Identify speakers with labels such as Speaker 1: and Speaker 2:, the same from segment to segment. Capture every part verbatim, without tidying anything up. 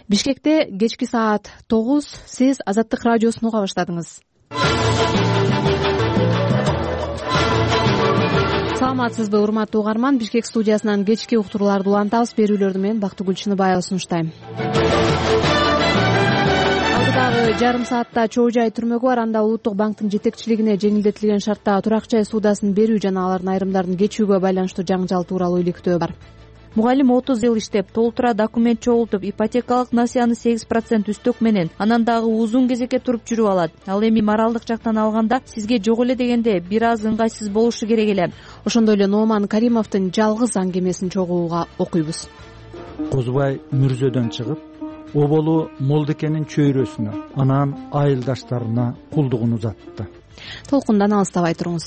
Speaker 1: Бишкекте кечки саат тогуз. Сиз Азаттык радиосун уга баштадыңыз. Саламатсызбы, урматтуу угарман? Бишкек студиясынан кечки уктурууларды улантабыз. Берүүлөрдү мен Бактыгүл Чыныбаева сунуштайм. Алдыдагы жарым саатта чогуу жай түрмөгү бар. Анда Улуттук банктын жетекчилигине жеңилдетилген шарттагы турак жай ссудасын берүү жана алардын айрымдарын кечүүгө байланыштуу жаңжал тууралуу иликтөө бар.
Speaker 2: Мугалим отуз жыл иштеп, толтура документ чогултуп, ипотекалык насыяны сегиз процент үстөк менен анан дагы узун кезекке туруп жүрүп алат. Ал эми моралдык жактан алганда сизге жок эле дегенде бир аз ыңгайсыз болушу керек эле.
Speaker 1: Ошондой эле Нооман Каримовдун жалгыз аңгемесин чогууга окуйбуз.
Speaker 3: Козубай мүрзөдөн чыгып, оболу Молдекенин чөйрөсүнө, анан айылдаштарына кулдугун узатты.
Speaker 1: Толкундан алыстабай туруңуз.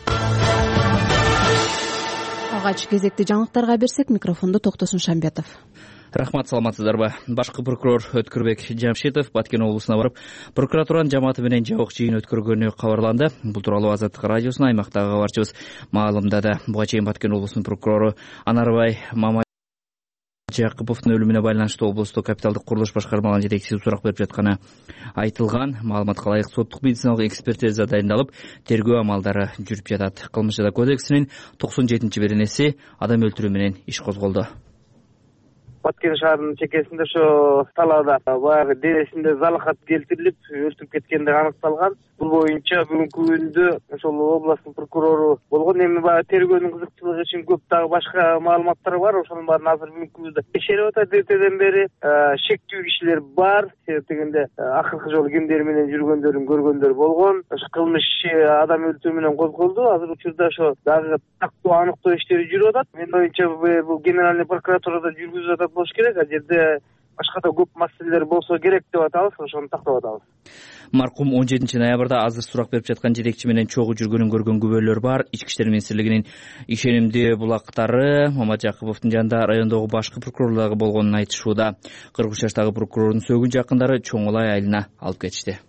Speaker 1: Алгач кезекти жаңылыктарга берсек, микрофонду Токтосун Шамбетов.
Speaker 4: Рахмат, саламатсыздарбы? Башкы прокурор Өткүрбек Жамшитов Баткен облусуна барып, прокуратуранын жамааты менен жабык жыйын өткөргөнү кабарланды. Бул тууралуу Азаттык радиосуна аймактагы кабарчыбыз маалымдады. Буга чейин Баткен облусунун прокурору Анарбай Мамай Жакыповдун өлүмүнө байланыштуу облустук капиталдык курулуш башкармаларынын жетекчиси сурак берип жатканы айтылган. Маалыматка ылайык соттук медициналык экспертиза дайындалып, тергөө амалдары жүрүп жатат. Кылмыш жада кодексинин токсон жетинчи беренеси адам өлтүрүү менен иш козголду.
Speaker 5: Баткен шаарынын чекесинде ошо талаада баягы денесинде залахат келтирилип, өлтүрүп кеткендиги аныкталган. Бул боюнча бүгүнкү күндө ошол областтын прокурору болгон. Эми баягы тергөөнүн кызыктуулугу үчүн көп дагы башка маалыматтар бар. Ошонун баарын азыр бүгүнкү күндө текшерип атат. Эртеден бери шектүү кишилер бар. Себеп дегенде акыркы жолу кимдер менен жүргөндөрүн көргөндөр болгон. Ошо кылмыш адам өлтүрүү менен козголду. Азыр учурда ошо дагы тактоо аныктоо иштери жүрүп атат. Мен боюнча бул генеральный прокуратурада жүргүзүп атат болуш керек. А жерде башка да көп маселелер болсо керек деп атабыз, ошону тактап атабыз.
Speaker 4: Маркум он жетинчи ноябрда азыр сурак берип жаткан жетекчи менен чогуу жүргөнүн көргөн күбөлөр бар. Ички иштер министрлигинин ишенимдүү булактары Мамат Жакыповдун жанында райондогу башкы прокурорлорго болгонун айтышууда. кырк үч жаштагы прокурордун сөгүн жакындары Чоңулай айылына алып кетишти.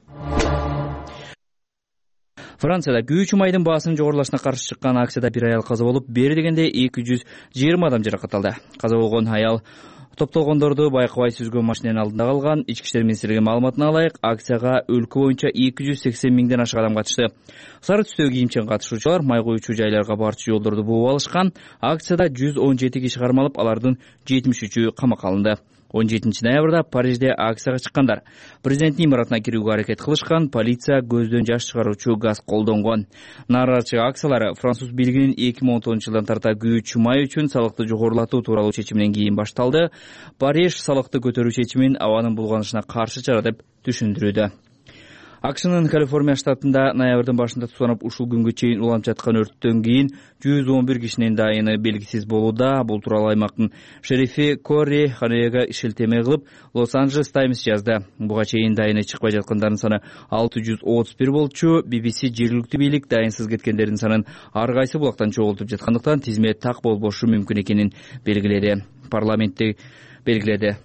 Speaker 4: Францияда күйүүчү майдын баасынын жогорулашына каршы чыккан акцияда бир аял каза болуп, бери дегенде эки жүз жыйырма адам жаракат алды. Каза болгон аял топтолгондорду байкабай сүзгөн машинанын алдында калган. Ички иштер министрлигинин маалыматына ылайык, акцияга өлкө боюнча эки жүз сексен миңден ашык адам катышты. Сары түстөгү кийимчен катышуучулар май куючу жайларга барчу жолдорду бууп алышкан. Акцияда жүз он жети киши кармалып, алардын жетимиш үчү камакка алынды. он жетинчи ноябрда Парижде акцияга чыккандар президенттин имаратына кирүүгө аракет кылышкан. Полиция көздөн жаш чыгаруучу газ колдонгон. Нааразычылык акциялары француз бийлигинин эки миң он тогузунчу жылдан тарта күйүүчү май үчүн салыкты жогорулатуу тууралуу чечиминен кийин башталды. Париж салыкты көтөрүү чечимин абанын булганышына каршы чара деп түшүндүрүүдө. Акшынын Калифорния штатында ноябрдын башында тутанып, ушул күнгө чейин уланып жаткан өрттөн кийин жүз он бир кишинин дайыны белгисиз болууда. Бул тууралуу аймактын шерифи Кори Ханега шилтеме кылып, Лос-Анджелес Таймс жазды. Буга чейин дайыны чыкпай жаткандардын саны алты жүз отуз бир болчу. би би си жергиликтүү бийлик дайынсыз кеткендердин санын ар кайсы булактан чогултуп жаткандыктан тизме так болбошу мүмкүн экенин белгиледи. Парламентте белгиледи.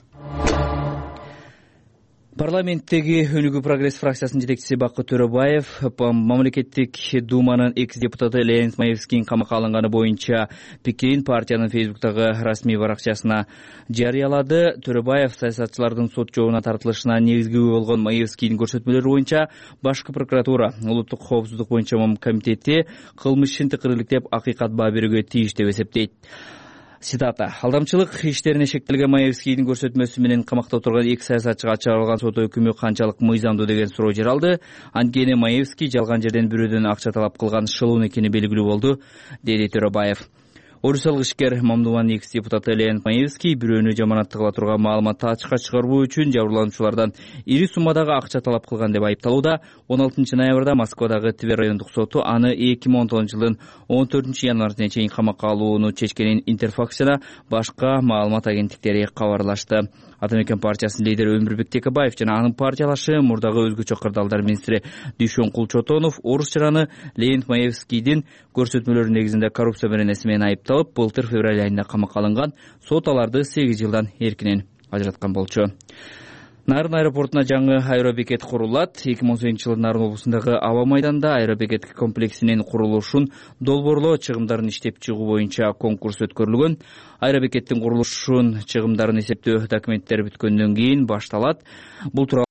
Speaker 4: Парламенттеги Өнүгүү прогресс фракциясынын жетекчиси Бакыт Төрөбаев мамлекеттик думанын экс депутаты Леонид Маевскийдин камакка алынганы боюнча пикирин партиянын Фейсбуктагы расмий баракчасына жарыялады. Төрөбаев саясатчылардын сот жообуна тартылышына негизги күбө болгон Маевскийдин көрсөтмөлөрү боюнча башкы прокуратура улуттук коопсуздук боюнча комитети кылмыш ишин тыкырылыктеп акыйкат баа берүүгө тийиш деп эсептейт. Цитата: алдамчылык иштерине шектелген Маевскийдин көрсөтмөсү менен камакта отурган эки саясатчыга чыгарылган сот өкүмү канчалык мыйзамдуу деген суроо жаралды. Анткени Маевский жалган жерден бирөөдөн акча талап кылган шылуун экени белгилүү болду, деди Төрөбаев. Орусиялык ишкер Мамдуманын экс депутаты Леонид Маевский бирөөнү жаманатта кыла турган маалыматты ачыкка чыгаруу үчүн жабырлануучулардан ири суммадагы акча талап кылган деп айыпталууда. он алтынчы ноябрда Москвадагы Твер райондук соту аны эки миң он тогузунчу жылдын он төртүнчү январына чейин камакка алууну чечкенин Интерфакс жана башка маалымат агенттиктери кабарлашты. Атамекен партиясынын лидери Өмүрбек Текебаев жана анын партиялашы мурдагы өзгөчө кырдаалдар министри Дүйшөнкул Чотонов орус жараны Леонид Маевскийдин көрсөтмөлөрү негизинде коррупция беренеси менен айыпталып, былтыр февраль айында камакка алынган. Сот аларды сегиз жылдан эркинен ажыраткан болчу. Нарын аэропортуна жаңы аэробекет курулат. эки миң он сегизинчи жылы Нарын облусундагы аба майданда аэробекет комплексинин курулушун долбоорлоо чыгымдарын иштеп чыгуу боюнча конкурс өткөрүлгөн. Аэробекеттин курулушун чыгымдарын эсептөө документтери бүткөндөн кийин башталат. Бул тууралуу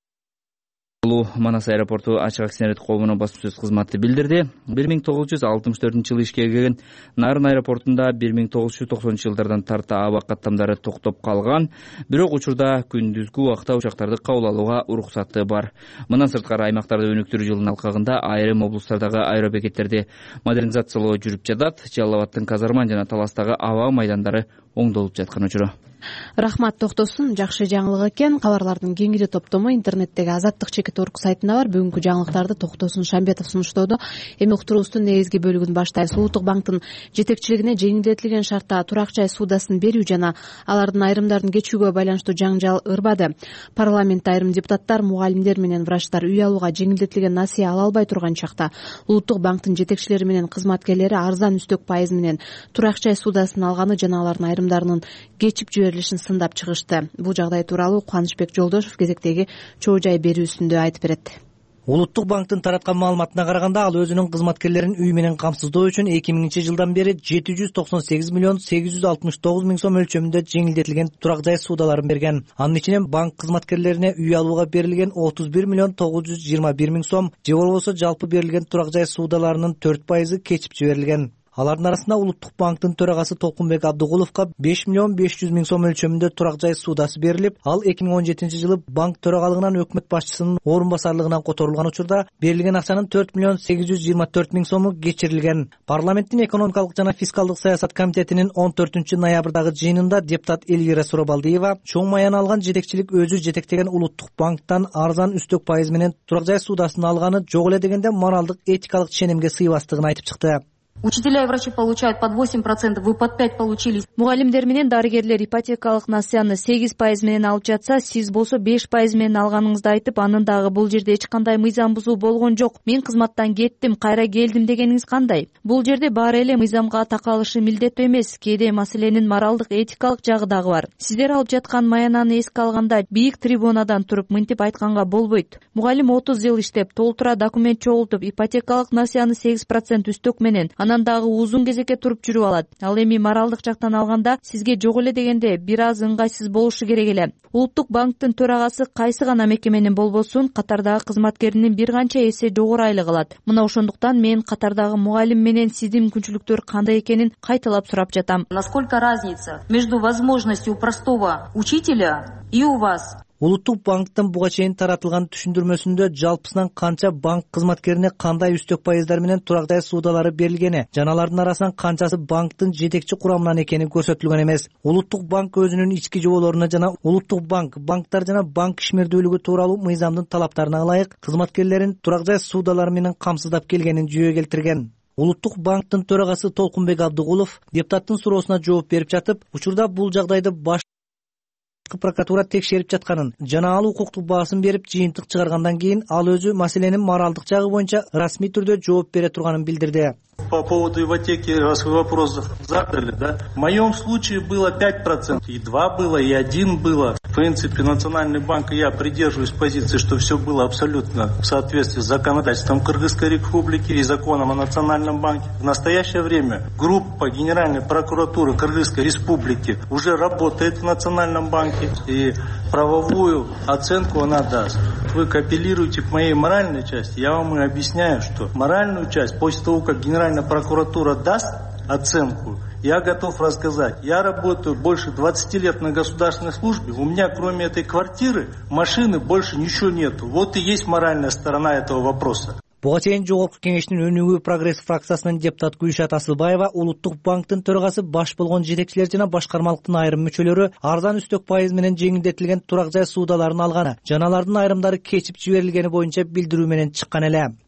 Speaker 4: Манас аэропорту ачык акционерлик коомунун басма сөз кызматы билдирди. бир миң тогуз жүз алтымыш төртүнчү жылы ишке кирген Нарын аэропортунда бир миң тогуз жүз токсонунчу жылдардан тарта аба каттамдары токтоп калган. Бирок учурда күндүзгү убакта учактарды кабыл алууга уруксаты бар. Мындан сырткары аймактарды өнүктүрүү жылынын алкагында айрым облустардагы аэробекеттерди модернизациялоо жүрүп жатат. Жалал Абадтын Казарман жана Таластагы аба майдандары оңдолуп жаткан учуру.
Speaker 1: Рахмат Токтосун. Жакшы жаңылык экен. Кабарлардын кеңири топтому интернеттеги Азаттык чекит орг сайтында бар. Бүгүнкү жаңылыктарды Токтосун Шамбетов сунуштоодо. Эми уктуруубуздун негизги бөлүгүн баштайбыз. Улуттук банктын жетекчилигине жеңилдетилген шартта турак жай суудасын берүү жана алардын айрымдарын кечүүгө байланыштуу жаңжал ырбады. Парламентте айрым депутаттар, мугалимдер менен врачтар үй алууга жеңилдетилген насыя ала албай турган чакта Улуттук банктын жетекчилери менен кызматкерлери арзан үстөк пайыз менен турак жай суудасын алганы жана алардын айрымдарынын кечип жиберилишин сындап чыгышты. Бул жагдай тууралуу Кубанычбек Жолдошов кезектеги чоо жай берүүсүндө айтып берет.
Speaker 6: Улуттук банктын тараткан маалыматына караганда, ал өзүнүн кызматкерлерин үй менен камсыздоо үчүн эки миңинчи жылдан бери жети жүз токсон сегиз миллион сегиз жүз алтымыш тогуз миң сом өлчөмүндө жеңилдетилген турак жай суудаларын берген. Анын ичинен банк кызматкерлерине үй алууга берилген отуз бир миллион тогуз жүз жыйырма бир миң сом, же болбосо жалпы берилген турак жай суудаларынын төрт пайызы кечип жиберилген. Алардын арасында Улуттук банктын төрагасы Толкунбек Абдыгуловго беш миллион беш жүз миң сом өлчөмүндө турак жай суудасы берилип, ал эки миң он жетинчи жылы банк төрагалыгынан өкмөт башчысынын орун басарлыгынан которулган учурда берилген акчанын төрт миллион сегиз жүз жыйырма төрт миң сому кечирилген. Парламенттин экономикалык жана фискалдык саясат комитетинин он төртүнчү ноябрдагы жыйынында депутат Эльвира Суробалдиева чоң маян алган жетекчилик өзү жетектеген Улуттук банктан арзан үстөк пайыз менен турак жай суудасын алганы жок эле дегенде моралдык этикалык ченемге сыйбастыгын айтып чыкты.
Speaker 7: Учителя и врачи получают под восемь процентов, вы под пять получили.
Speaker 2: Мугалимдер менен дарыгерлер ипотекалык насыяны сегиз пайыз менен алып жатса, сиз болсо беш пайыз менен алганыңызды айтып, анын дагы бул жерде эч кандай мыйзам бузуу болгон жок. Мен кызматтан кеттим, кайра келдим дегениңиз кандай? Бул жерде баары эле мыйзамга такалышы милдеттүү эмес, кээде маселенин моралдык этикалык жагы дагы бар. Сиздер алып жаткан маянаны эске алганда бийик трибунадан туруп мынтип айтканга болбойт. Мугалим отуз жыл иштеп, толтура документ чогултуп, ипотекалык насыяны сегиз процент үстөк менен анан дагы узун кезекке туруп жүрүп алат. Ал эми моралдык жактан алганда сизге жок эле дегенде бир аз ыңгайсыз болушу керек эле. Улуттук банктын төрагасы кайсы гана мекеменин болбосун катардагы кызматкеринин бир канча эсе жогору айлык алат. Мына ошондуктан мен катардагы мугалим менен сиздин мүмкүнчүлүктөр кандай экенин кайталап сурап жатам.
Speaker 7: Насколько разница между возможностью простого учителя и у вас?
Speaker 6: Улуттук банктын буга чейин таратылган түшүндүрмөсүндө жалпысынан канча банк кызматкерине кандай үстөк пайыздар менен турак жай суудалары берилгени жана алардын арасынан канчасы банктын жетекчи курамынан экени көрсөтүлгөн эмес. Улуттук банк өзүнүн ички жоболоруна жана Улуттук банк, банктар жана банк ишмердүүлүгү тууралуу мыйзамдын талаптарына ылайык кызматкерлерин турак жай суудалары менен камсыздап келгенин жүйө келтирген. Улуттук банктын төрагасы Толкунбек Абдыгулов депутаттын суроосуна жооп берип жатып, учурда бул жагдайды баш прокуратура текшерип жатканын жана ал укуктук баасын берип жыйынтык чыгаргандан кийин ал өзү маселенин моралдык жагы боюнча расмий түрдө жооп бере турганын билдирди.
Speaker 8: По поводу ипотеки, раз вы вопрос задали, да, в моем случае было пять процентов, и два было, и один было. В принципе, Национальный банк и я придерживаюсь позиции, что все было абсолютно в соответствии с законодательством Кыргызской Республики и законом о Национальном банке. В настоящее время группа Генеральной прокуратуры Кыргызской Республики уже работает в Национальном банке, и правовую оценку она даст. Вы апеллируете к моей моральной части, я вам и объясняю, что моральную часть, после того, как Генеральная прокуратура даст оценку, я готов рассказать. Я работаю больше двадцати лет на государственной службе, у меня кроме этой квартиры, машины больше ничего нету. Вот и есть моральная сторона этого вопроса.
Speaker 6: Буга чейин жогорку кеңештин өнүгүү прогресс фракциясынын депутат Гүлшат Асылбаева Улуттук банктын төрагасы баш болгон жетекчилер жана башкармалыктын айрым мүчөлөрү арзан үстөк пайыз менен жеңилдетилген турак жай суудаларын алганы жана алардын айрымдары кечип жиберилгени боюнча билдирүү менен чыккан эле.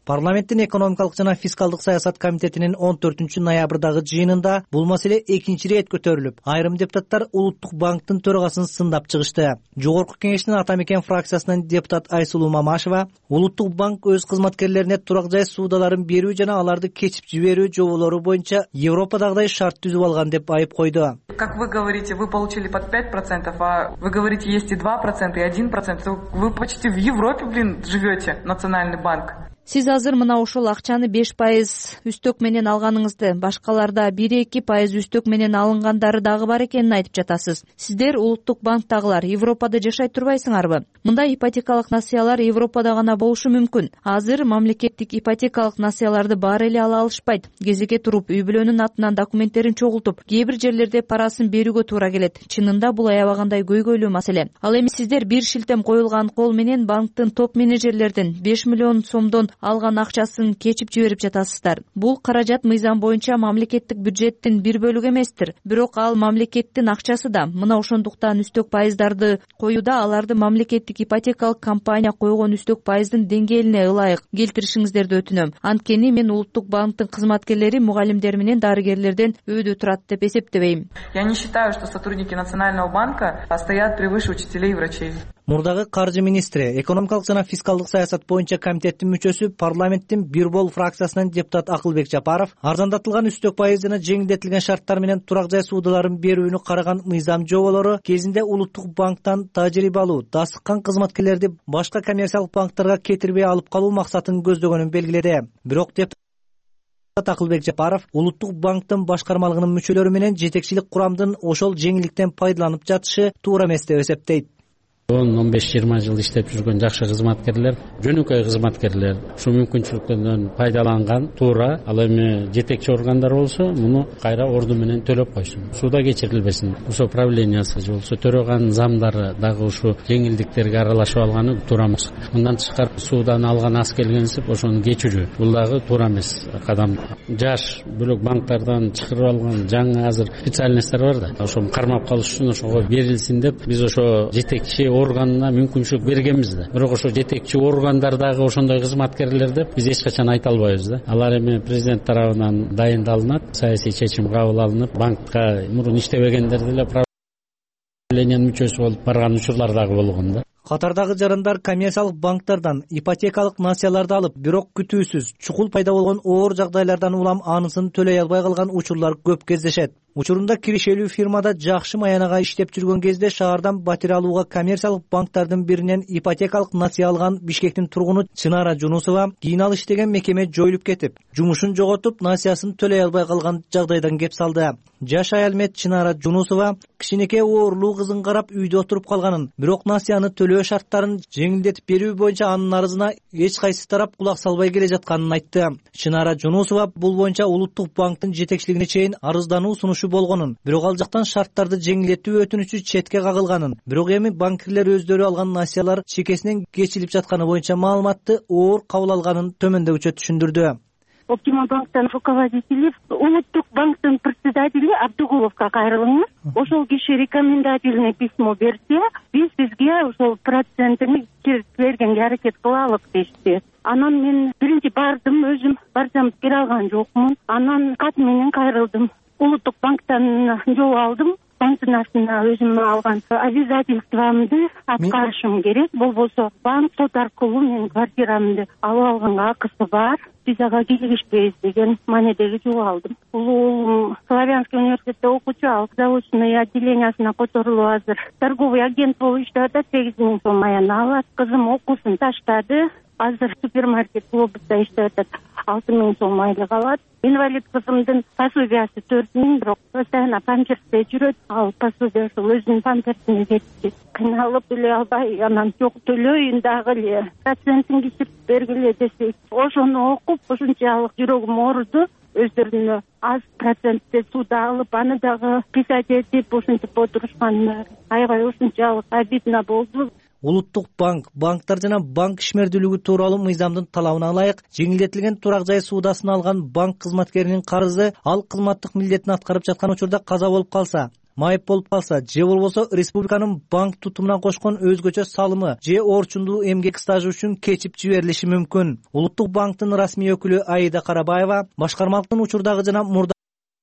Speaker 6: Парламенттин экономикалык жана фискалдык саясат комитетинин он төртүнчү ноябрдагы жыйынында бул маселе экинчи ирет көтөрүлүп, айрым депутаттар Улуттук банктын төрагасын сындап чыгышты. Жогорку кеңештин ата мекен фракциясынын депутат Айсулуу Мамашева Улуттук банк өз кызматкерлерине турак жай суудаларын берүү жана аларды кечип жиберүү жоболору боюнча Европадагыдай шарт түзүп алган деп айып койду.
Speaker 9: Как вы говорите, вы получили под пять процентов, а вы говорите, есть и два процента, и один процент. Вы почти в Европе, блин, живете, Национальный банк.
Speaker 2: Сиз азыр мына ошол акчаны беш пайыз үстөк менен алганыңызды, башкаларда бир эки пайыз үстөк менен алынгандары дагы бар экенин айтып жатасыз. Сиздер Улуттук банктагылар Европада жашай турбайсыңарбы? Мындай ипотекалык насыялар Европада гана болушу мүмкүн. Азыр мамлекеттик ипотекалык насыяларды баары эле ала алышпайт. Кезекке туруп, үй бүлөнүн атынан документтерин чогултуп, кээ бир жерлерде парасын берүүгө туура келет. Чынында бул аябагандай көйгөйлүү маселе. Ал эми сиздер бир шилтем коюлган кол менен банктын топ менеджерлердин беш миллион сомдон алган акчасын кечип жиберип жатасыздар. Бул каражат мыйзам боюнча мамлекеттик бюджеттин бир бөлүгү эместир. Бирок ал мамлекеттин акчасы да. Мына ошондуктан үстөк пайыздарды коюуда аларды мамлекеттик ипотекалык компания койгон үстөк пайыздын деңгээлине ылайык келтиришиңиздерди өтүнөм. Анткени мен Улуттук банктын кызматкерлери мугалимдер менен дарыгерлерден өйдө турат деп эсептебейм.
Speaker 9: Я не считаю, что сотрудники Национального банка стоят превыше учителей и врачей.
Speaker 6: Мурдагы каржы министри, экономикалык жана фискалдык саясат боюнча комитеттин мүчөсү, парламенттин бир бол фракциясынын депутат Акылбек Жапаров арзандатылган үстөк пайыз жана жеңилдетилген шарттар менен турак жай суудаларын берүүнү караган мыйзам жоболору кезинде Улуттук банктан тажрыйба алуу, дасыккан кызматкерлерди башка коммерциялык банктарга кетирбей алып калуу максатын көздөгөнүн белгиледи. Бирок депутат Акылбек Жапаров Улуттук банктын башкармалыгынын мүчөлөрү менен жетекчилик курамдын ошол жеңилдиктен пайдаланып жатышы туура эмес деп эсептейт.
Speaker 10: он он беш жыйырма жыл иштеп жүргөн жакшы кызматкерлер, жөнөкөй кызматкерлер ушул мүмкүнчүлүктөрдөн пайдаланган туура. Ал эми жетекчи органдар болсо, муну кайра орду менен төлөп койсун. Сууда кечирилбесин. Ошо правлениясы же болсо төрөган замдары дагы ушу жеңилдиктерге аралашып алганы туура эмес. Мындан тышкары суудан алган аз келгенсип ошону кечирүү. Бул дагы туура эмес кадам. Жаш бөлөк банктардан чыгарып алган жаңы азыр специальностьтер бар да. Ошону кармап калыш үчүн ошого берилсин деп биз ошо жетекчи органына мүмкүнчүлүк бергенбиз да. Бирок ошо жетекчи органдардагы ошондой кызматкерлер деп биз эч качан айта албайбыз да. Алар эми президент тарабынан дайындалынат, саясий чечим кабыл алынып, банкка мурун иштебегендер деле правлениянын мүчөсү болуп барган учурлар дагы болгон да.
Speaker 6: Катардагы жарандар коммерциялык банктардан ипотекалык насыяларды алып, бирок күтүүсүз чукул пайда болгон оор жагдайлардан улам анысын төлөй албай калган учурлар көп кездешет. Учурунда киришелүү фирмада жакшы маянага иштеп жүргөн кезде шаардан батир алууга коммерциялык банктардын биринен ипотекалык насыя алган Бишкектин тургуну Чынара Жунусова кийин ал иштеген мекеме жоюлуп кетип, жумушун жоготуп, насыясын төлөй албай калган жагдайдан кеп салды. Жаш аял мет Чынара Жунусова кичинекей оорлуу кызын карап үйдө отуруп калганын, бирок насыяны төлөө шарттарын жеңилдетип берүү боюнча анын арызына эч кайсы тарап кулак салбай келе жатканын айтты. Чынара Жунусова бул боюнча Улуттук банктын жетекчилигине чейин арыздануу сунушу болгонун, бирок ал жактан шарттарды жеңилдетүү өтүнүчү четке кагылганын, бирок эми банкирлер өздөрү алган насыялар чекесинен кечилип жатканы боюнча маалыматты оор кабыл алганын төмөндөгүчө түшүндүрдү.
Speaker 11: Оптима банктын руководители, Улуттук банктын председатели Абдугуловго кайрылыңыз. Ошол киши рекомендательный письмо берсе, биз сизге ошол процентин бергенге аракет кылалык дешти. Анан мен биринчи бардым, өзүм барсам бере алган жокмун. Анан кат менен кайрылдым. Улуттук банктан жол алдым. Банктын астына өзүм алган обязательствомду аткарышым керек. Болбосо банк сот аркылуу менин квартирамды алып алганга акысы бар. Биз ага кийлигишпейбиз деген маанидеги жол алдым. Улуум Славянский университетте окуучу, ал заочный отделениясына которулуп азыр торговый агент болуп иштеп атат, сегиз миң сом аяна алат. Кызым окуусун таштады. Азыр супермаркет клубунда иштеп атат, алты миң сом айлык алат. Инвалид кызымдын пособиясы төрт миң, бирок постоянно памперсте жүрөт. Ал пособия ошол өзүнүн памперсине жетти. Кыйналып эле албай, анан жок төлөйүн дагы эле, процентин кесип бергиле десек, ошону окуп ушунчалык жүрөгүм ооруду. Өздөрүнө аз процентте сууда алып, аны дагы писать этип ушинтип отурушкан. Аябай ушунчалык обидно болду.
Speaker 6: Улуттук банк, банктар жана банк ишмердүүлүгү тууралуу мыйзамдын талабына ылайык жеңилдетилген турак жай суудасын алган банк кызматкеринин карызы ал кызматтык милдетин аткарып жаткан учурда каза болуп калса, майып болуп калса же болбосо республиканын банк тутумуна кошкон өзгөчө салымы же орчундуу эмгек стажы үчүн кечип жиберилиши мүмкүн. Улуттук банктын расмий өкүлү Аида Карабаева башкармалыктын учурдагы жана мурдагы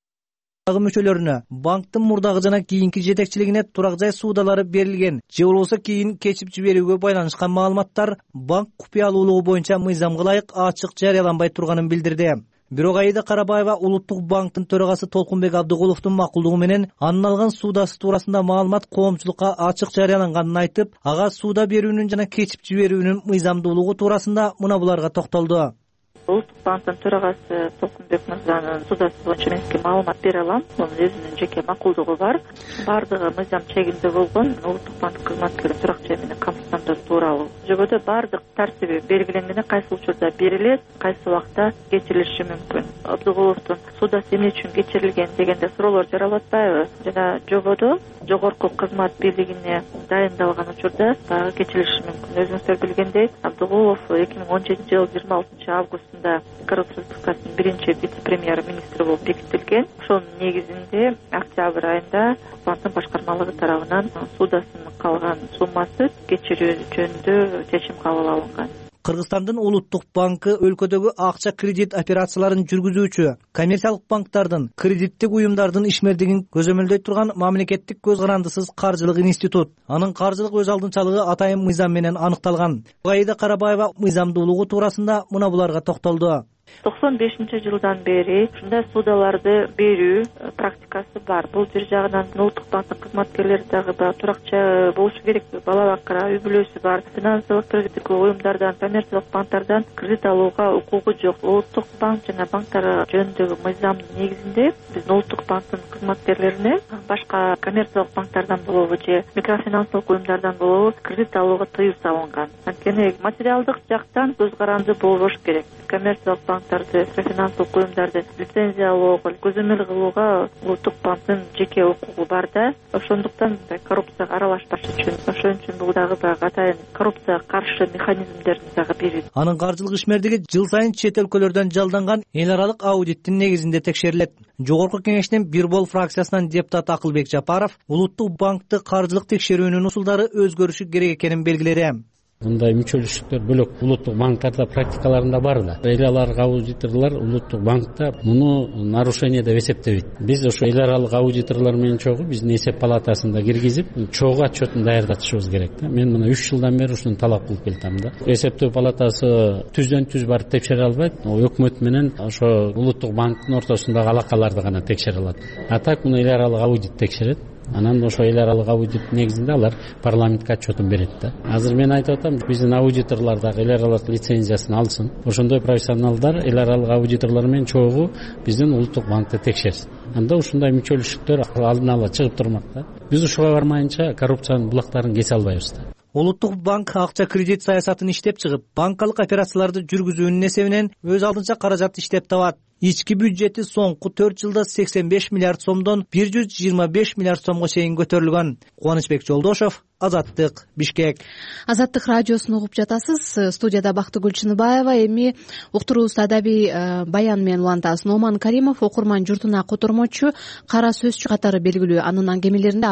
Speaker 6: мүчөлөрүнө банктын мурдагы жана кийинки жетекчилигине турак жай суудалары берилген же болбосо кийин кечип жиберүүгө байланышкан маалыматтар банк купуялуулугу боюнча мыйзамга ылайык ачык жарыяланбай турганын билдирди. Бирок Аида Карабаева Улуттук банктын төрагасы Толкунбек Абдыгуловдун макулдугу менен анын алган суудасы туурасында маалымат коомчулукка ачык жарыяланганын айтып, ага сууда берүүнүн жана кечип жиберүүнүн мыйзамдуулугу туурасында мына буларга токтолду.
Speaker 12: Улуттук банктын төрагасы Толкунбек мырзанын суудасы боюнча мен сизге маалымат бере алам. Мунун өзүнүн жеке макулдугу бар. Бардыгы мыйзам чегинде болгон. Улуттук банк кызматкери турак жай менен камсыздандыруу тууралуу жободо бардык тартиби белгиленген, кайсы учурда берилет, кайсы убакта кечирилиши мүмкүн. Абдыгуловдун суудасы эмне үчүн кечирилген дегенде суроолор жаралып атпайбы? Жана жободо жогорку кызмат бийлигине дайындалган учурда дагы кечирилиши мүмкүн. Өзүңүздөр билгендей, Абдыгулов эки миң он жетинчи жылы жыйырма алтынчы августунда Кыргыз Республикасынын биринчи вице-премьер-министри болуп бекитилген. Ошонун негизинде октябрь айында банктын башкармалыгы тарабынан суудасынын калган суммасы кечирүү жөнүндө чечим кабыл алынган.
Speaker 6: Кыргызстандын Улуттук банкы өлкөдөгү акча кредит операцияларын жүргүзүүчү коммерциялык банктардын, кредиттик уюмдардын ишмердигин көзөмөлдөй турган мамлекеттик көз карандысыз каржылык институт. Анын каржылык өз алдынчалыгы атайын мыйзам менен аныкталган. Аида Карабаева мыйзамдуулугу туурасында мына буларга токтолду.
Speaker 12: токсон бешинчи жылдан бери ушундай суудаларды берүү практикасы бар. Бул бир жагынан Улуттук банктын кызматкерлери дагы туракча болушу керек, бала бакыра, үй бүлөсү бар, финансылык кредиттик уюмдардан, коммерциялык банктардан кредит алууга укугу жок. Улуттук банк жана банктар жөнүндөгү мыйзамдын негизинде биздин Улуттук банктын кызматкерлерине башка коммерциялык банктардан болобу же микрофинансылык уюмдардан болобу кредит алууга тыюу салынган. Анткени материалдык жактан көз каранды болбош керек. Коммерциялык банктарды, финансылык уюмдарды лицензиялоого, көзөмөл кылууга Улуттук банктын жеке укугу бар да, ошондуктан коррупцияга аралашпаш үчүн, ошон үчүн бул дагы баягы атайын коррупцияга каршы механизмдерин дагы берет.
Speaker 6: Анын каржылык ишмердиги жыл сайын чет өлкөлөрдөн жалданган эл аралык аудиттин негизинде текшерилет. Жогорку кеңештин бир бол фракциясынан депутат Акылбек Жапаров Улуттук банкты каржылык текшерүүнүн усулдары өзгөрүшү керек экенин белгиледи.
Speaker 10: Мындай мүчөлүштүктөр бөлөк Улуттук банктарда практикаларында бар да. Эл аралык аудиторлор Улуттук банкта муну нарушение деп эсептебейт. Биз ошо эл аралык аудиторлор менен чогуу биздин эсеп палатасында киргизип, чогуу отчетун даярдатышыбыз керек да. Мен мына үч жылдан бери ушуну талап кылып келатам да. Эсептөө палатасы түздөн түз барып текшере албайт. Өкмөт менен ошо Улуттук банктын ортосундагы алакаларды гана текшере алат. А так муну эл аралык аудит текшерет. Анан ошо эл аралык аудит негизинде алар парламентке отчетун берет да. Азыр мен айтып атам, биздин аудиторлор дагы эл аралык лицензиясын алсын. Ошондой профессионалдар эл аралык аудиторлор менен чогуу биздин Улуттук банкты текшерсин. Анда ушундай мүчөлүштүктөр алдын ала чыгып турмак да. Биз ушуга бармайынча коррупциянын булактарын кесе албайбыз да.
Speaker 6: Улуттук банк акча кредит саясатын иштеп чыгып, банкалык операцияларды жүргүзүүнүн эсебинен өз алдынча каражат иштеп табат. Ички бюджети соңку төрт жылда сексен беш миллиард сомдон бир жүз жыйырма беш миллиард сомго чейин көтөрүлгөн. Кубанычбек Жолдошов, Азаттык, Бишкек.
Speaker 1: Азаттык радиосун угуп жатасыз. Студияда Бактыгүл Чыныбаева. Эми уктуруубузду адабий баян менен улантабыз. Номан Каримов окурман журтуна котормочу, кара сөзчү катары белгилүү. Анын аңгемелеринде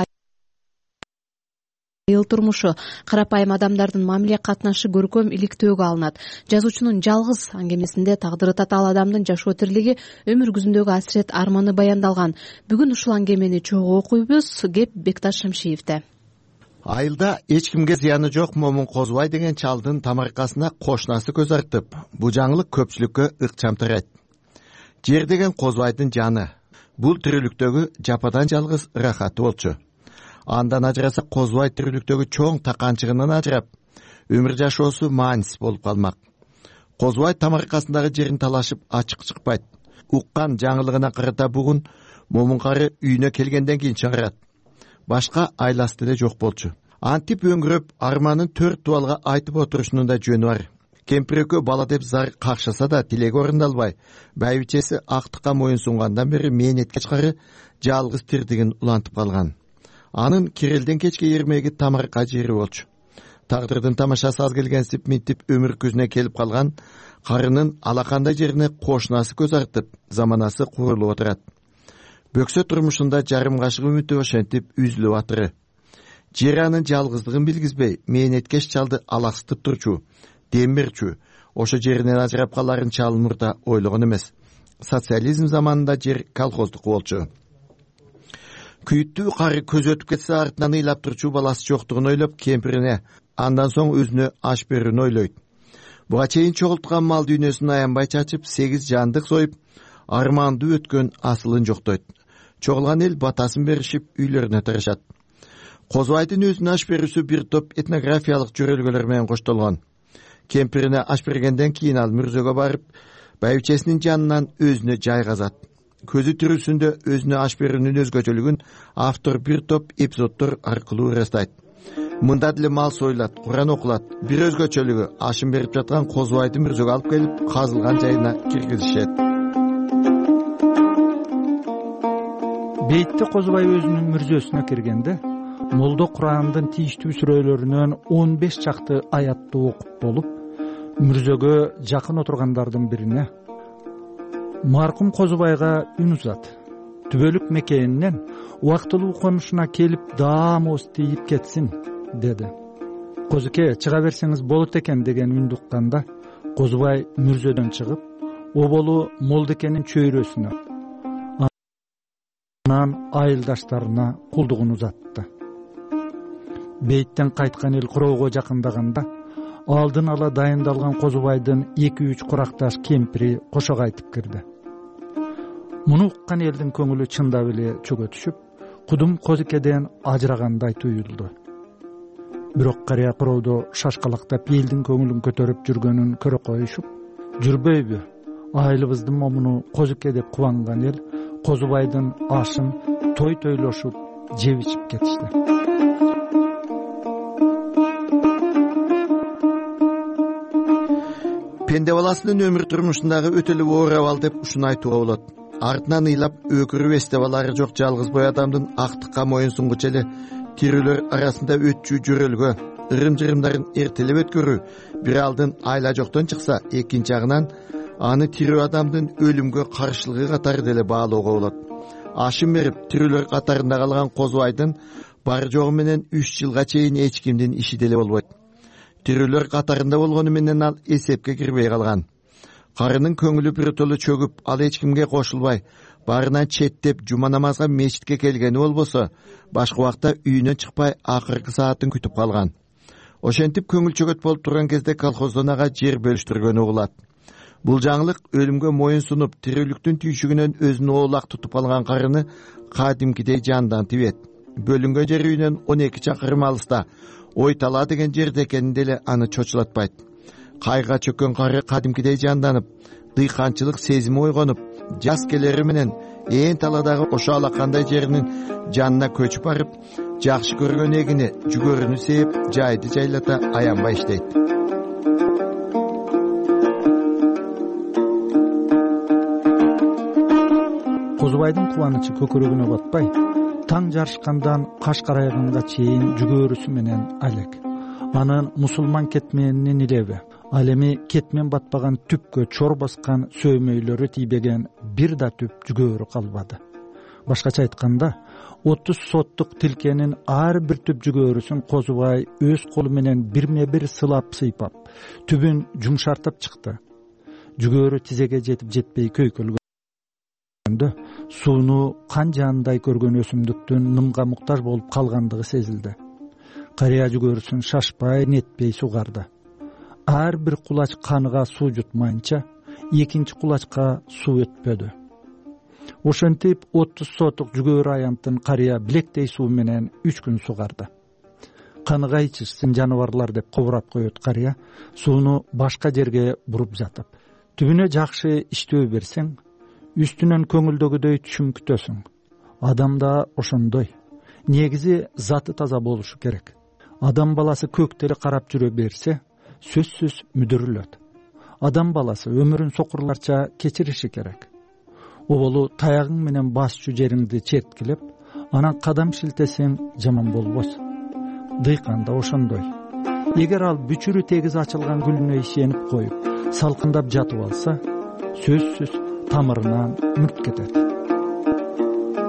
Speaker 1: айыл турмушу, карапайым адамдардын мамиле катнашы көркөм иликтөөгө алынат. Жазуучунун жалгыз аңгемесинде тагдыры татаал адамдын жашоо тирлиги, өмүр күзүндөгү асирет арманы баяндалган. Бүгүн ушул аңгемени чогуу окуйбуз. Кеп Бекташ Шамшиевде.
Speaker 13: Айылда эч кимге зыяны жок Момун Козубай деген чалдын тамаркасына кошунасы көз артып, бул жаңылык көпчүлүккө ыкчам тарайт. Жер деген Козубайдын жаны. Бул тирүүлүктөгү жападан жалгыз рахаты болчу. Андан ажыраса Козубай тирүүлүктөгү чоң таканчыгынан ажырап, өмүр жашоосу маанисиз болуп калмак. Козубай тамаркасындагы жерин талашып ачык чыкпайт. Уккан жаңылыгына карата бугун Момун кары үйүнө келгенден кийин чыгарат. Башка айласы деле жок болчу. Антип өңгүрөп арманын төрт туалга айтып отурушунун да жөнү бар. Кемпир экөө бала деп зар какшаса да тилеги орундалбай, байбичеси актыкка моюн сунгандан бери мээнетке чыкары жалгыз тирдигин улантып калган. Анын Кирелден кечке эрмеги тамарка жери болчу. Тагдырдын тамашасы аз келгенсип минтип өмүр күзүнө келип калган карынын алакандай жерине кошунасы көз артып, заманасы курулуп отурат. бөксө турмушунда жарым кашык үмүтү ошентип үзүлүп атыры. Жер анын жалгыздыгын билгизбей, мээнеткеч чалды алаксытып турчу, дем берчү, ошо жеринен ажырап каларын чал мурда ойлогон эмес. Социализм заманында жер колхоздук болчу. Күйүттүү кары көз өтүп кетсе артынан ыйлап турчу баласы жоктугун ойлоп кемпирине, андан соң өзүнө аш берүүнү ойлойт. Буга чейин чогулткан мал дүйнөсүн аянбай чачып, сегиз жандык союп, арманды өткөн асылын жоктойт. Чогулган эл батасын беришип, үйлөрүнө тарашат. Козубайдын өзүнө аш берүүсү бир топ этнографиялык жөрөлгөлөр менен коштолгон. Кемпирине аш бергенден кийин ал мүрзөгө барып, байбичесинин жанынан өзүнө жай казат. Көзү тирүүсүндө өзүнө аш берүүнүн өзгөчөлүгүн автор бир топ эпизоддор аркылуу ырастайт. Мында деле мал союлат, Куран окулат. Бир өзгөчөлүгү ашын берип жаткан Козубайды мүрзөгө алып келип, казылган жайына киргизишет.
Speaker 3: Бейтте Козубай өзүнүн мүрзөсүнө киргенде, молдо Курандын тийиштүү сүрөлөрүнөн он беш чакты аятты окуп болуп, мүрзөгө жакын отургандардын бирине маркум Козубайга үн узат. Түбөлүк мекенинен убактылуу конушуна келип даамыбыз тийип кетсин, деди. Козуке, чыга берсеңиз болот экен деген үндү укканда, Козубай мүрзөдөн чыгып, оболу Молдекенин чөйрөсүнө, анан айылдаштарына кулдугун узатты. Бейттен кайткан эл куроого жакындаганда, алдын ала дайындалган Козубайдын эки үч куракташ кемпири кошо кайтып кирди. Муну уккан элдин көңүлү чындап эле чөгө түшүп, кудум Козукеден ажырагандай туюлду. Бирок карыя куроодо шашкалактап элдин көңүлүн көтөрүп жүргөнүн көрө коюшуп, жүрбөйбү, айылыбыздын момуну Козуке деп кубанган эл Козубайдын ашын той тойлошуп, жеп ичип кетишти.
Speaker 13: Пенде баласынын өмүр турмушундагы өтө эле оор абал деп ушуну айтууга болот. Артынан ыйлап өкүрүп эсте балары жок жалгыз бой адамдын актыкка моюн сунгуч эле тирүүлөр арасында өтчү жөрөлгө, ырым-жырымдарын эртелеп өткөрүү бир алдын айла жоктон чыкса, экинчи жагынан аны тирүү адамдын өлүмгө каршылыгы катары деле баалоого болот. Ашын берип тирүүлөр катарында калган Козубайдын бар жогу менен үч жылга чейин эч кимдин иши деле болбойт. Тирүүлөр катарында болгону менен ал эсепке кирбей калган. Карынын көңүлү биротоло чөгүп, ал эч кимге кошулбай, барынан четтеп жума намазга мечитке келгени болбосо, башка убакта үйүнөн чыкпай акыркы саатын күтүп калган. Ошентип көңүл чөгөт болуп турган кезде колхоздон ага жер бөлүштүргөнү угулат. Бул жаңылык өлүмгө моюн сунуп, тирүүлүктүн түйшүгүнөн өзүн оолак тутуп алган карыны кадимкидей жандан тибет. Бөлүнгөн жер үйүнөн он эки чакырым алыста, Ойтала деген жерде экени деле аны чочулатпайт. Кайга чөккөн кары кадимкидей жанданып, дыйканчылык сезими ойгонуп, жас келери менен ээн таладагы ошо алакандай жеринин жанына көчүп барып, жакшы көргөн эгини, жүгөрүнү сээп, жайды жайлата аянбай иштейт.
Speaker 3: Козубайдын кубанычы көкөрөгүнө батпай, таң жарышкандан каш карайганга чейин жүгөрүсү менен алек. Анын мусулман кетменинин илеби, ал эми кетмен батпаган түпкө чор баскан сөөмөйлөрү тийбеген бир да түп жүгөрү калбады. Башкача айтканда, отуз соттук тилкенин ар бир түп жүгөрүсүн Козубай өз колу менен бирме бир сылап сыйпап, түбүн жумшартып чыкты. Жүгөрү тизеге жетип жетпей көйкөлгөн сууну кан жанындай көргөн өсүмдүктүн нымга муктаж болуп калгандыгы сезилди. Карыя жүгөрүсүн шашпай, нетпей сугарды. Ар бир кулач каныга суу жутмайынча, экинчи кулачка суу өтпөдү. Ошентип отуз сотук жүгөрү аянтын карыя билектей суу менен үч күн сугарды. Каныга ичишсин жаныбарлар деп кобурап коет карыя, сууну башка жерге буруп жатып. Түбүнө жакшы иштөө берсең, үстүнөн көңүлдөгүдөй түшүм күтөсүң. Адам да ошондой. Негизи заты таза болушу керек. Адам баласы көктөлө карап жүрө берсе, сөзсүз мүдүрүлөт. Адам баласы өмүрүн сокурларча кечириши керек. Оболу таягың менен басчу жериңди черткилеп, анан кадам шилтесең жаман болбос. Дыйкан да ошондой. Эгер ал бүчүрү тегиз ачылган гүлүнө ишенип коюп, салкындап жатып алса, сөзсүз тамырынан мүрт кетет.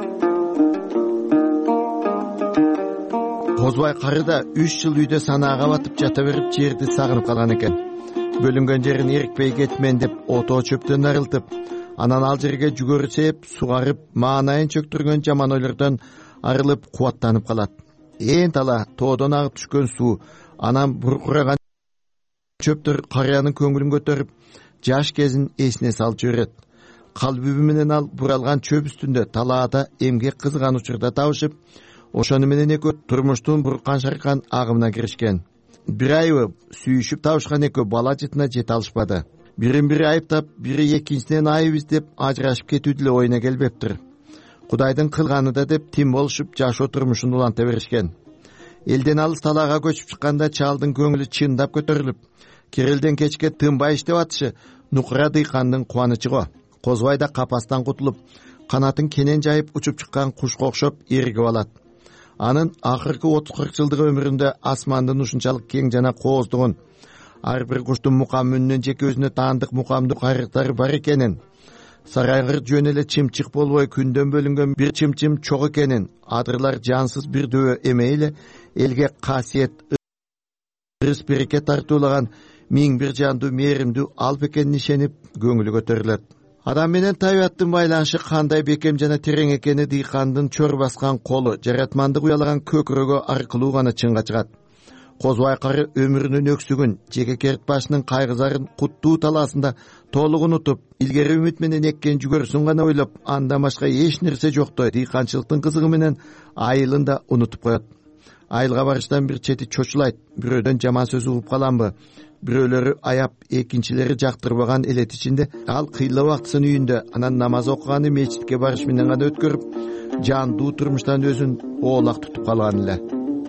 Speaker 13: Козубай кары да үч жыл үйдө санаага батып жата берип жерди сагынып калган экен. Бөлүнгөн жерин эрикпей кетмен деп отоо чөптөн арылтып, анан ал жерге жүгөрү сээп, сугарып, маанайын чөктүргөн жаман ойлордон арылып кубаттанып калат. Ээн тала тоодон агып түшкөн суу, анан буркураган чөптөр карыянын көңүлүн көтөрүп, жаш кезин эсине салып жиберет. Калбүбү менен ал буралган чөп үстүндө талаада эмгек кызган учурда табышып, ошону менен экөө турмуштун буркан шаркан агымына киришкен. Бир айыбы сүйүшүп табышкан экөө бала жытына жете алышпады. Бирин бири айыптап, бири экинчисинен айып издеп ажырашып кетүү деле оюна келбептир. Кудайдын кылганы да деп тим болушуп жашоо турмушун уланта беришкен. Элден алыс талаага көчүп чыкканда чалдын көңүлү чындап көтөрүлүп, кирелден кечке тынбай иштеп атышы нукура дыйкандын кубанычы го. Козубай да капастан кутулуп, канатын кенен жайып учуп чыккан кушка окшоп эригип алат. Анын акыркы отуз кырк жылдык өмүрүндө асмандын ушунчалык кең жана кооздугун, ар бир куштун мукам үнүнөн жеке өзүнө таандык мукамдык айрыктары бар экенин, сарайгыр жөн эле чымчык болбой күндөн бөлүнгөн бир чымчым чок экенин, адырлар жансыз бир дөбө эмей эле элге касиет, ырыс берекет тартуулаган миң бир жандуу мээримдүү алп экенин ишенип көңүлү көтөрүлөт. Адам менен табияттын байланышы кандай бекем жана терең экени дыйкандын чор баскан колу, жаратмандык уялаган көкүрөгү аркылуу гана чынга чыгат. Козубай кары өмүрүнүн өксүгүн, жеке керт башынын кайгызарын куттуу талаасында толук унутуп, илгери үмүт менен эккен жүгөрүсүн гана ойлоп, андан башка эч нерсе жоктой дыйканчылыктын кызыгы менен айылын да унутуп коет. Айылга барыштан бир чети чочулайт, бирөөдөн жаман сөз угуп каламбы, бирөөлөрү аяп, экинчилери жактырбаган элет ичинде ал кыйла убактысын үйүндө, анан намаз окуганы мечитке барыш менен гана өткөрүп, жандуу турмуштан өзүн оолак тутуп калган эле.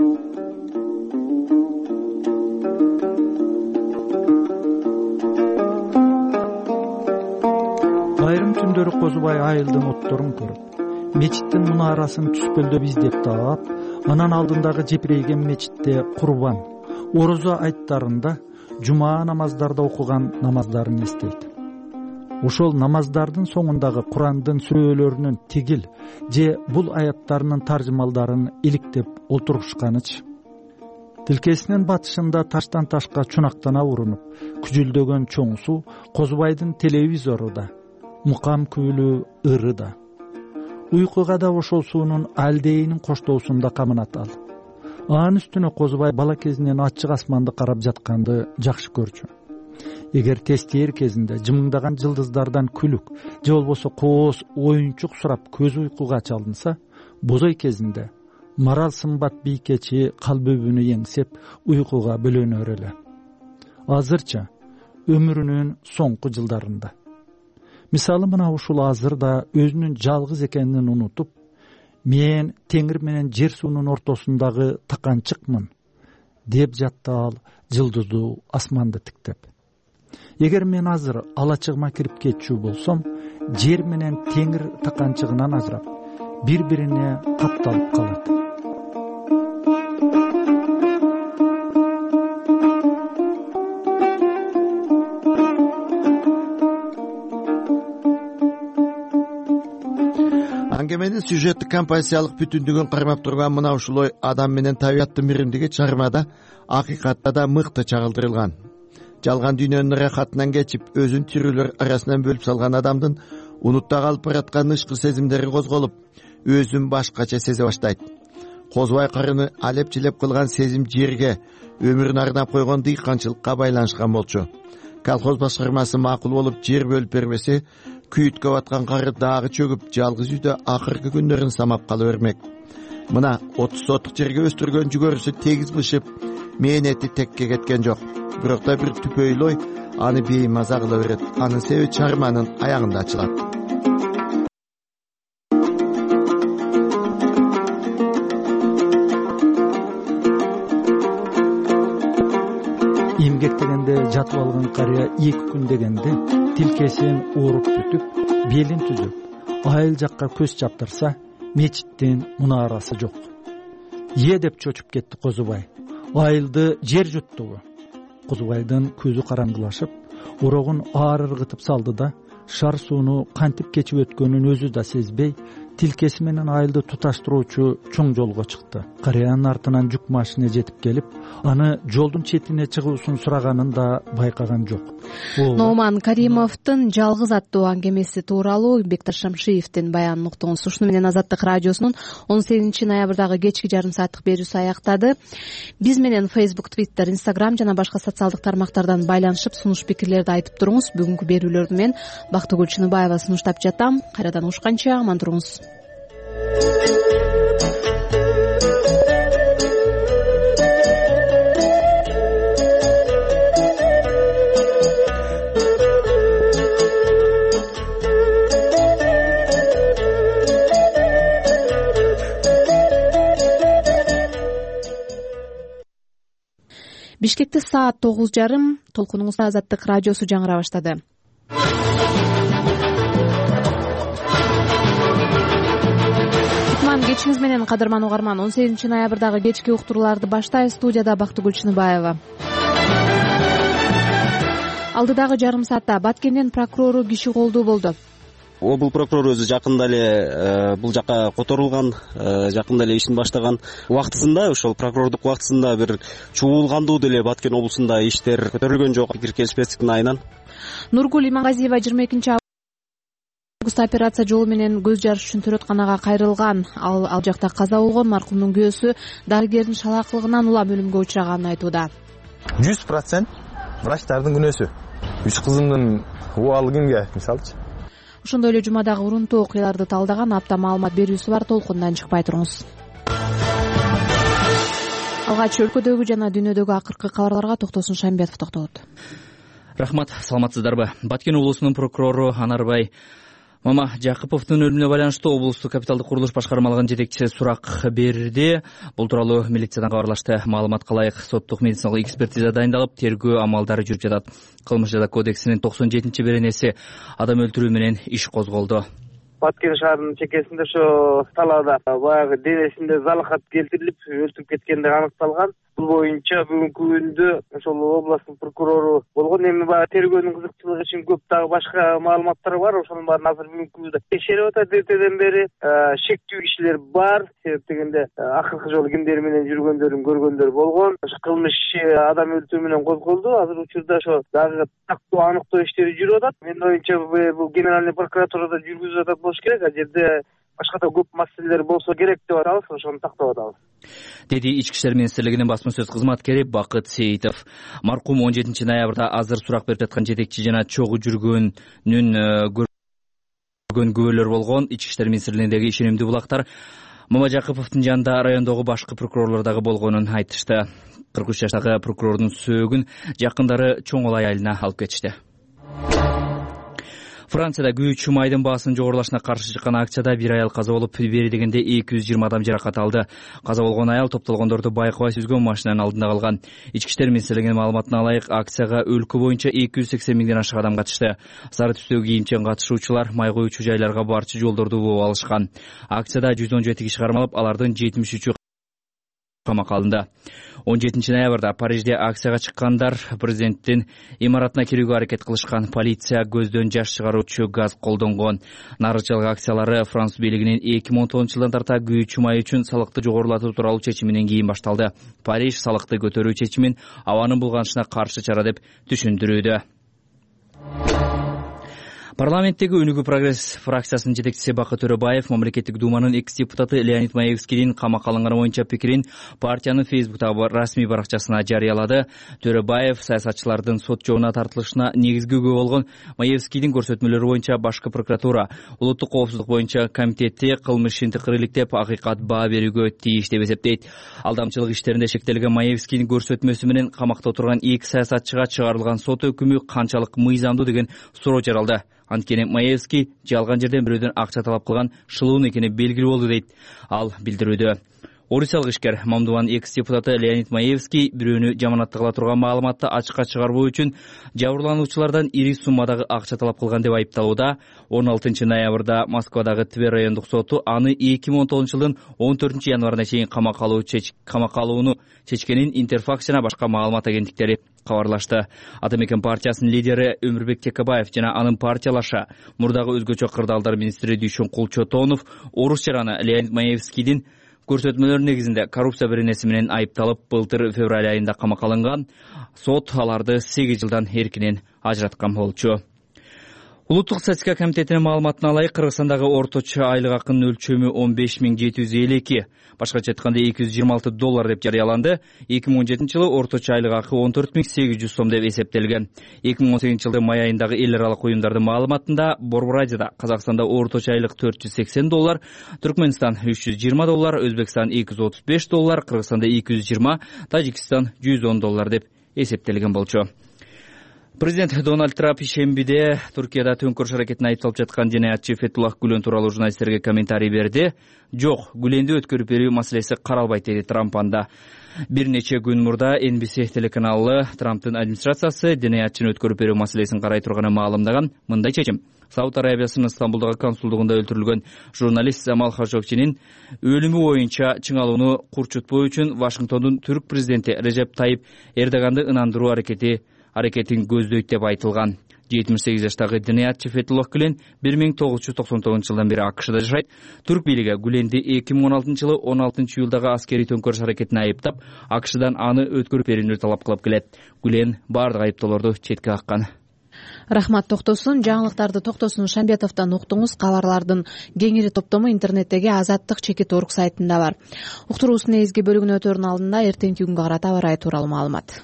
Speaker 3: Айрым түндөрү Козубай айылдын отторун көрүп, мечиттин мунаарасын түспөлдөп издеп таап, анан алдындагы жепирейген мечитте курбан, орозо айттарында, жума намаздарда окуган намаздарын эстейт. Ошол намаздардын соңундагы Курандын сүрөлөрүнүн тигил же бул аяттарынын таржымалдарын иликтеп олтурушканычы. Тилкесинин батышында таштан ташка чунактана урунуп, күжүлдөгөн чоң суу Козубайдын телевизору да, мукам күбүлүү ыры да. Уйкуга да ошол суунун алдейинин коштоосунда камынат ал. Анын үстүнө Козубай бала кезинен ачык асманды карап жатканды жакшы көрчү. Эгер тестээр кезинде жымыңдаган жылдыздардан күлүк же болбосо кооз оюнчук сурап көз уйкуга чалынса, бозой кезинде марал сымбат бийкечи калбүбүнү эңсеп уйкуга бөлөнөр эле. Азырча өмүрүнүн соңку жылдарында. Мисалы мына ушул азыр да өзүнүн жалгыз экенин унутуп, мен теңир менен жер суунун ортосундагы таканчыкмын деп жатты ал жылдыздуу асманды тиктеп. Эгер мен азыр алачыгыма кирип кетчү болсом, жер менен теңир таканчыгынан ажырап, бири-бирине катталып калат.
Speaker 13: Аңгеменин сюжеттик композициялык бүтүндүгүн кармап турган мына ушулой адам менен табияттын миримдиги чыгармада акыйкатта да мыкты чагылдырылган. Жалган дүйнөнүн рахатынан кечип, өзүн тирүүлөр арасынан бөлүп салган адамдын унутта калып бараткан ышкы сезимдери козголуп, өзүн башкача сезе баштайт. Козубай карыны алеп-челеп кылган сезим жерге, өмүрүн арнап койгон дыйканчылыкка байланышкан болчу. Колхоз башкармасы макул болуп жер бөлүп бербесе, күйүткө баткан кары дагы чөгүп, жалгыз үйдө акыркы күндөрүн самап кала бермек. Мына отуз сотук жерге өстүргөн жүгөрүсү тегиз бышып, мээнети текке кеткен жок. Бирок да бир түпөйлөй аны беймаза кыла берет. Анын себеби чарманын аягында ачылат.
Speaker 3: Эмгектегенде жатып алган карыя эки күн дегенде тилкесин ооруп бүтүп, белин түзүп, айыл жакка көз чаптырса, мечиттин мунаарасы жок. Е деп чочуп кетти Козубай. Айылды жер жуттугу. Козубайдын көзү караңгылашып, орогун аар ыргытып салды да, шар сууну кантип кечип өткөнүн өзү да сезбей, тилкеси менен айылды туташтыруучу чоң жолго чыкты. Карыянын артынан жүк машина жетип келип, аны жолдун четине чыгуусун сураганын да байкаган жок.
Speaker 1: Номан Каримовдун жалгыз аттуу аңгемеси тууралуу Бекташ Шамшиевдин баянын уктуңуз. Ушуну менен Азаттык радиосунун он сегизинчи ноябрдагы кечки жарым сааттык берүүсү аяктады. Биз менен Facebook, Twitter, Instagram жана башка социалдык тармактардан байланышып сунуш пикирлерди айтып туруңуз. Бүгүнкү берүүлөрдү мен Бактыгүл Чыныбаева сунуштап жатам. Кайрадан ушканча аман туруңуз. Бишкекте саат тогуз жарым. Толкунуңузда Азаттык радиосу жаңыра баштады. Кечиңиз менен кадырман угарман, он сегизинчи ноябрдагы кечки уктурууларды баштайбыз. Студияда Бактыгүл Чыныбаева. Алдыдагы жарым саатта Баткендин прокурору киши колдуу болду.
Speaker 14: Обул прокурор өзү жакында эле бул жака которулган, жакында эле ишин баштаган. Убактысында, ошол прокурордук убактысында бир чуулгандуу деле Баткен облусунда иштер көтөрүлгөн жок, пикир келишпестиктин айынан.
Speaker 1: Нургул Имангазиева жыйырма экинчи августта операция жолу менен көз жарыш үчүн төрөтканага кайрылган. Ал ал жакта каза болгон. Маркумдун күйөөсү дарыгердин шалаакылыгынан улам өлүмгө учраганын айтууда.
Speaker 15: жүз процент врачтардын күнөөсү. Үч кызымдын убалы кимге, мисалчы.
Speaker 1: Ошондой эле жумадагы урунтуу окуяларды талдаган апта маалымат берүүсү бар. Толкундан чыкпай туруңуз. Алгач өлкөдөгү жана дүйнөдөгү акыркы кабарларга Токтосун Шамбетов токтолот.
Speaker 4: Рахмат, саламатсыздарбы? Баткен облусунун прокурору Анарбай Мама Жакыповдун өлүмүнө байланыштуу облустук капиталдык курулуш башкармалыгынын жетекчиси сурак берди. Бул тууралуу милициядан кабарлашты. Маалыматка ылайык соттук медициналык экспертиза дайындалып, тергөө амалдары жүрүп жатат. Кылмыш жаза кодексинин токсон жетинчи беренеси адам өлтүрүү менен иш козголду.
Speaker 5: Баткен шаарынын чекесинде ошо талаада баягы денесинде залахат келтирилип өлтүрүп кеткендиги аныкталган. Бул боюнча бүгүнкү күндө ошол областтын прокурору болгон. Эми баягы тергөөнүн кызыкчылыгы үчүн көп дагы башка маалыматтар бар. Ошонун баарын азыр бүгүнкү күндө текшерип атат. Эртеден бери шектүү кишилер бар. Себеп дегенде акыркы жолу кимдер менен жүргөндөрүн көргөндөр болгон. Кылмыш адам өлтүрүү менен козголду. Азыр учурда ошо дагы тактуу аныктоо иштери жүрүп атат. Менин оюмча бул генеральный прокуратурада жүргүзүп атат болуш керек. А жерде башка да көп маселелер болсо керек деп атабыз, ошону тактап атабыз,
Speaker 4: деди Ички иштер министрлигинин басма сөз кызматкери Бакыт Сейитов. Маркум он жетинчи ноябрда азыр сурак берип жаткан жетекчи жана чогуу жүргөнүн көргөн күбөлөр болгон. Ички иштер министрлигиндеги ишенимдүү булактар Мама Жакыповдун жанында райондогу башкы прокурорлор дагы болгонун айтышты. кырк үч жаштагы прокурордун сөөгүн жакындары чоң олай айылына алып кетишти. Францияда күйүүчү майдын баасынын жогорулашына каршы чыккан акцияда бир аял каза болуп, бери дегенде эки жүз жыйырма адам жаракат алды. Каза болгон аял топтолгондорду байкабай сүзгөн машинанын алдында калган. Ички иштер министрлигинин маалыматына ылайык, акцияга өлкө боюнча эки жүз сексен миңден ашык адам катышты. Сары түстөгү кийимчен катышуучулар май коюучу жайларга барчу жолдорду бууп алышкан. Акцияда жүз он жети киши кармалып, алардын жетимиш үчү камакка алынды. он жетинчи ноябрда Парижде акцияга чыккандар президенттин имаратына кирүүгө аракет кылышкан. Полиция көздөн жаш чыгаруучу газ колдонгон. Нарычылык акциялары Француз бийлигинин эки миң он тогузунчу жылдан тарта күйүүчү май үчүн салыкты жогорулатуу тууралуу чечиминен кийин башталды. Париж салыкты көтөрүү чечимин абанын булганышына каршы чара деп түшүндүрүүдө. Парламенттеги Өнүгүү прогресс фракциясынын жетекчиси Бакыт Төрөбаев мамлекеттик думанын экс депутаты Леонид Маевскийдин камакка алынганы боюнча пикирин партиянын Фейсбуктагы расмий баракчасына жарыялады. Төрөбаев саясатчылардын сот жообуна тартылышына негизги күбө болгон Маевскийдин көрсөтмөлөрү боюнча башкы прокуратура улуттук коопсуздук боюнча комитети кылмыш тыкыр иликтеп акыйкат баа берүүгө тийиш деп эсептейт. Алдамчылык иштеринде шектелген Маевскийдин көрсөтмөсү менен камакта отурган эки саясатчыга чыгарылган сот өкүмү канчалык мыйзамдуу деген суроо жаралды. Анткени Маевский жалган жерден бирөөдөн акча талап кылган шылуун экени белгилүү болду дейт ал билдирүүдө. орусиялык ишкер Мамдубанын экс депутаты Леонид Маевский бирөөнү жаманатта кыла турган маалыматты ачыкка чыгарбоо үчүн жабырлануучулардан ири суммадагы акча талап кылган деп айыпталууда. он алтынчы ноябрда Москвадагы Тver райондук соту аны эки миң он тогузунчу жылдын он төртүнчү январына чейин камакка алууну чечкенин Интерфакс жана башка маалымат агенттиктери кабарлашты. Ата Мекен партиясынын лидери Өмүрбек Текебаев жана анын партиялашы мурдагы өзгөчө кырдаалдар министри Дүйшөн Кулчотонов орус жараны Леонид Маевскийдин көрсөтмөлөр негизинде коррупция беренеси менен айыпталып, былтыр февраль айында камакка алынган. Сот аларды сегиз жылдан эркинен ажыраткан болчу. Улуттук статистика комитетинин маалыматына ылайык, Кыргызстандагы орточо айлык акынын өлчөмү он беш миң жети жүз элүү эки, башкача айтканда эки жүз жыйырма алты доллар деп жарыяланды. эки миң он жетинчи жылы орточо айлык акы он төрт миң сегиз жүз сом деп эсептелген. эки миң он сегизинчи жылдын май айындагы эл аралык уюмдардын маалыматында Борбор радиода Казакстанда орточо айлык төрт жүз сексен доллар, Түркмөнстан үч жүз жыйырма доллар, Өзбекстан эки жүз отуз беш доллар, Кыргызстанда эки жүз жыйырма, Тажикстан жүз он доллар деп эсептелген болчу. Президент Дональд Трамп ишембиде Туркияда төңкөрүш аракетине айыпталып жаткан жинаятчы Фетуллах Гүлен тууралуу журналисттерге комментарий берди. Жок, Гүленди өткөрүп берүү маселеси каралбайт, деди Трамп анда. Бир нече күн мурда Эн Би Си телеканалы Трамптын администрациясы жинаятчыны өткөрүп берүү маселесин карай турганын маалымдаган. Мындай чечим Сауд Арабиясынын Стамбулдагы консулдугунда өлтүрүлгөн журналист Замал Хашогчинин өлүмү боюнча чыңалууну курчутпоо үчүн Вашингтондун түрк президенти Режеп Тайип Эрдоганды ынандыруу аракети аракетин көздөйт деп айтылган. жетимиш сегиз жаштагы жинаятчы Фетуллах Гүлен бир миң тогуз жүз токсон тогузунчу жылдан бери АКШда жашайт. Түрк бийлиги Гүленди эки миң он алтынчы жылы он алтынчы июлдагы аскерий төңкөрүш аракетине айыптап, АКШдан аны өткөрүп берүүнү талап кылып келет. Гүлен бардык айыптоолорду четке каккан.
Speaker 1: Рахмат, токтосун. Жаңылыктарды Токтосун Шамбетовдон уктуңуз. Кабарлардын кеңири топтому интернеттеги Азаттык чекит орг сайтында бар. Уктуруусунун негизги бөлүгүнө өтөрүнүн алдында эртеңки күнгө карата аба ырайы тууралуу маалымат.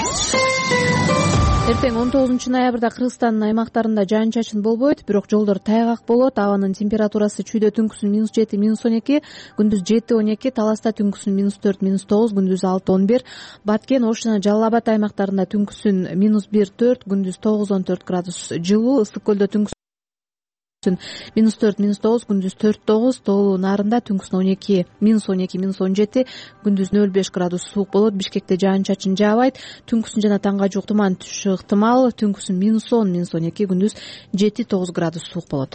Speaker 1: Эртең он тогузунчу ноябрда Кыргызстандын аймактарында жаан-чачын болбойт, бирок жолдор тайгак болот. Абанын температурасы чүйдө түнкүсүн минус жети, минус он эки, күндүз жети, он эки, Таласта түнкүсүн минус төрт, минус тогуз, күндүз алты, он бир, Баткен, Ош жана Жалал Абад аймактарында түнкүсүн минус бир, төрт, күндүз тогуз, он төрт градус жылуу, Ысык көлдө түнкүсүн минус төрт, минус тогуз, күндүз төрт, тогуз, Тоолуу Нарында түнкүсүн он эки, минус он эки, минус он жети, күндүз нөл беш градус суук болот. Бишкекте жаан-чачын жаабайт, түнкүсүн жана таңга жуук туман түшүшү ыктымал, түнкүсүн минус он, минус он эки, күндүз жети, тогуз градус суук болот.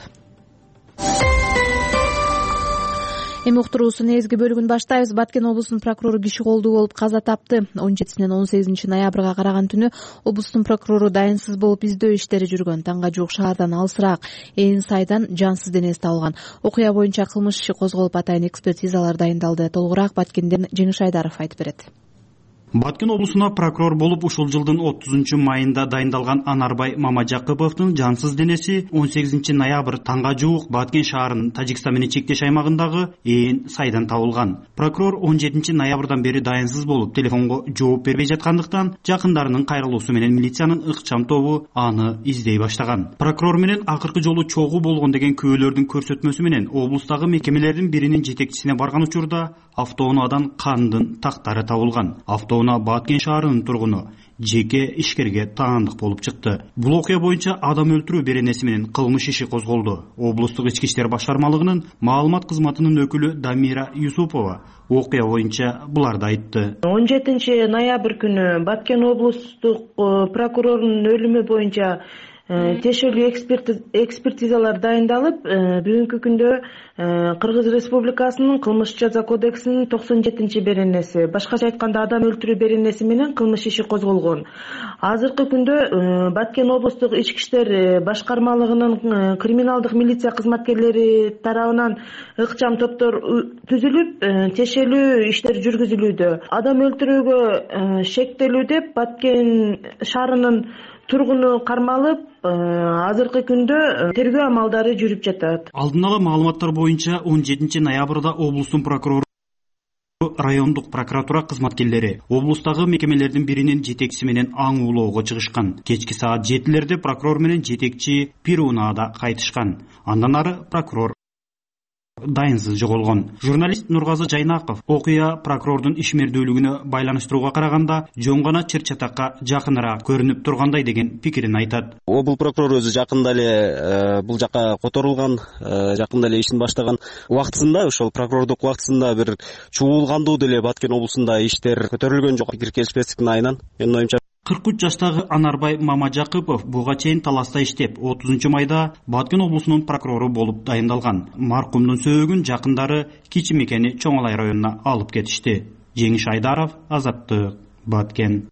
Speaker 1: Эми уктуруусунун негизги бөлүгүн баштайбыз. Баткен облусунун прокурору киши колдуу болуп каза тапты. он жетисинен он сегизинчи ноябрга караган түнү облустун прокурору дайынсыз болуп издөө иштери жүргөн. Таңга жуук шаардан алысыраак Ээн сайдан жансыз денеси табылган. Окуя боюнча кылмыш иши козголуп, атайын экспертизалар дайындалды. Толугураак Баткенден Жеңиш Айдаров айтып берет.
Speaker 16: Баткен облусуна прокурор болуп ушул жылдын отузунчу майында дайындалган Анарбай Мамажакыповдун жансыз денеси он сегизинчи ноябрь таңга жуук Баткен шаарынын Тажикстан менен чектеш аймагындагы Ээн сайдан табылган. Прокурор он жетинчи ноябрдан бери дайынсыз болуп, телефонго жооп бербей жаткандыктан жакындарынын кайрылуусу менен милициянын ыкчам тобу аны издей баштаган. Прокурор менен акыркы жолу чогуу болгон деген күбөлөрдүн көрсөтмөсү менен облустагы мекемелердин биринин жетекчисине барган учурда автоунаадан кандын тактары табылган. Автоунаа Баткен шаарынын тургуну жеке ишкерге таандык болуп чыкты. Бул окуя боюнча адам өлтүрүү беренеси менен кылмыш иши козголду. Облустук ички иштер башкармалыгынын маалымат кызматынын өкүлү Дамира Юсупова окуя боюнча буларды айтты.
Speaker 17: он жетинчи ноябрь күнү Баткен облустук прокурорунун өлүмү боюнча тиешелүү экспертизалар дайындалып, бүгүнкү күндө Кыргыз Республикасынын кылмыш жаза кодексинин токсон жетинчи беренеси, башкача айтканда адам өлтүрүү беренеси менен кылмыш иши козголгон. Азыркы күндө Баткен облустук ички иштер башкармалыгынын криминалдык милиция кызматкерлери тарабынан ыкчам топтор түзүлүп, тиешелүү иштер жүргүзүлүүдө. Адам өлтүрүүгө шектелүү деп Баткен шаарынын тургуну кармалып, азыркы күндө тергөө амалдары жүрүп жатат.
Speaker 16: Алдындагы маалыматтар боюнча он жетинчи ноябрда облустун прокурору райондук прокуратура кызматкерлери облустагы мекемелердин биринин жетекчиси менен аң улоого чыгышкан. Кечки саат жетилерде прокурор менен жетекчи пир унаада кайтышкан. Андан ары прокурор дайынсыз жоголгон. Журналист Нургазы Жайнаков окуя прокурордун ишмердүүлүгүнө байланыштырууга караганда жөн гана чыр чатакка жакыныраак көрүнүп тургандай деген пикирин айтат.
Speaker 14: Облус прокурору өзү жакында эле бул жака которулган, жакында эле ишин баштаган убактысында, ошол прокурордук убактысында бир чугулгандуу деле Баткен облусунда иштер көтөрүлгөн жок. Пикир келишпестиктин айынан менин оюмча
Speaker 16: кырк үч жаштагы Анарбай Мамажакыпов буга чейин таласта иштеп, отузунчу майда Баткен облусунун прокурору болуп дайындалган. Маркумдун сөөгүн жакындары Кичи Мекени Чоңалай районуна алып кетишти. Жеңиш Айдаров, Азаттык, Баткен.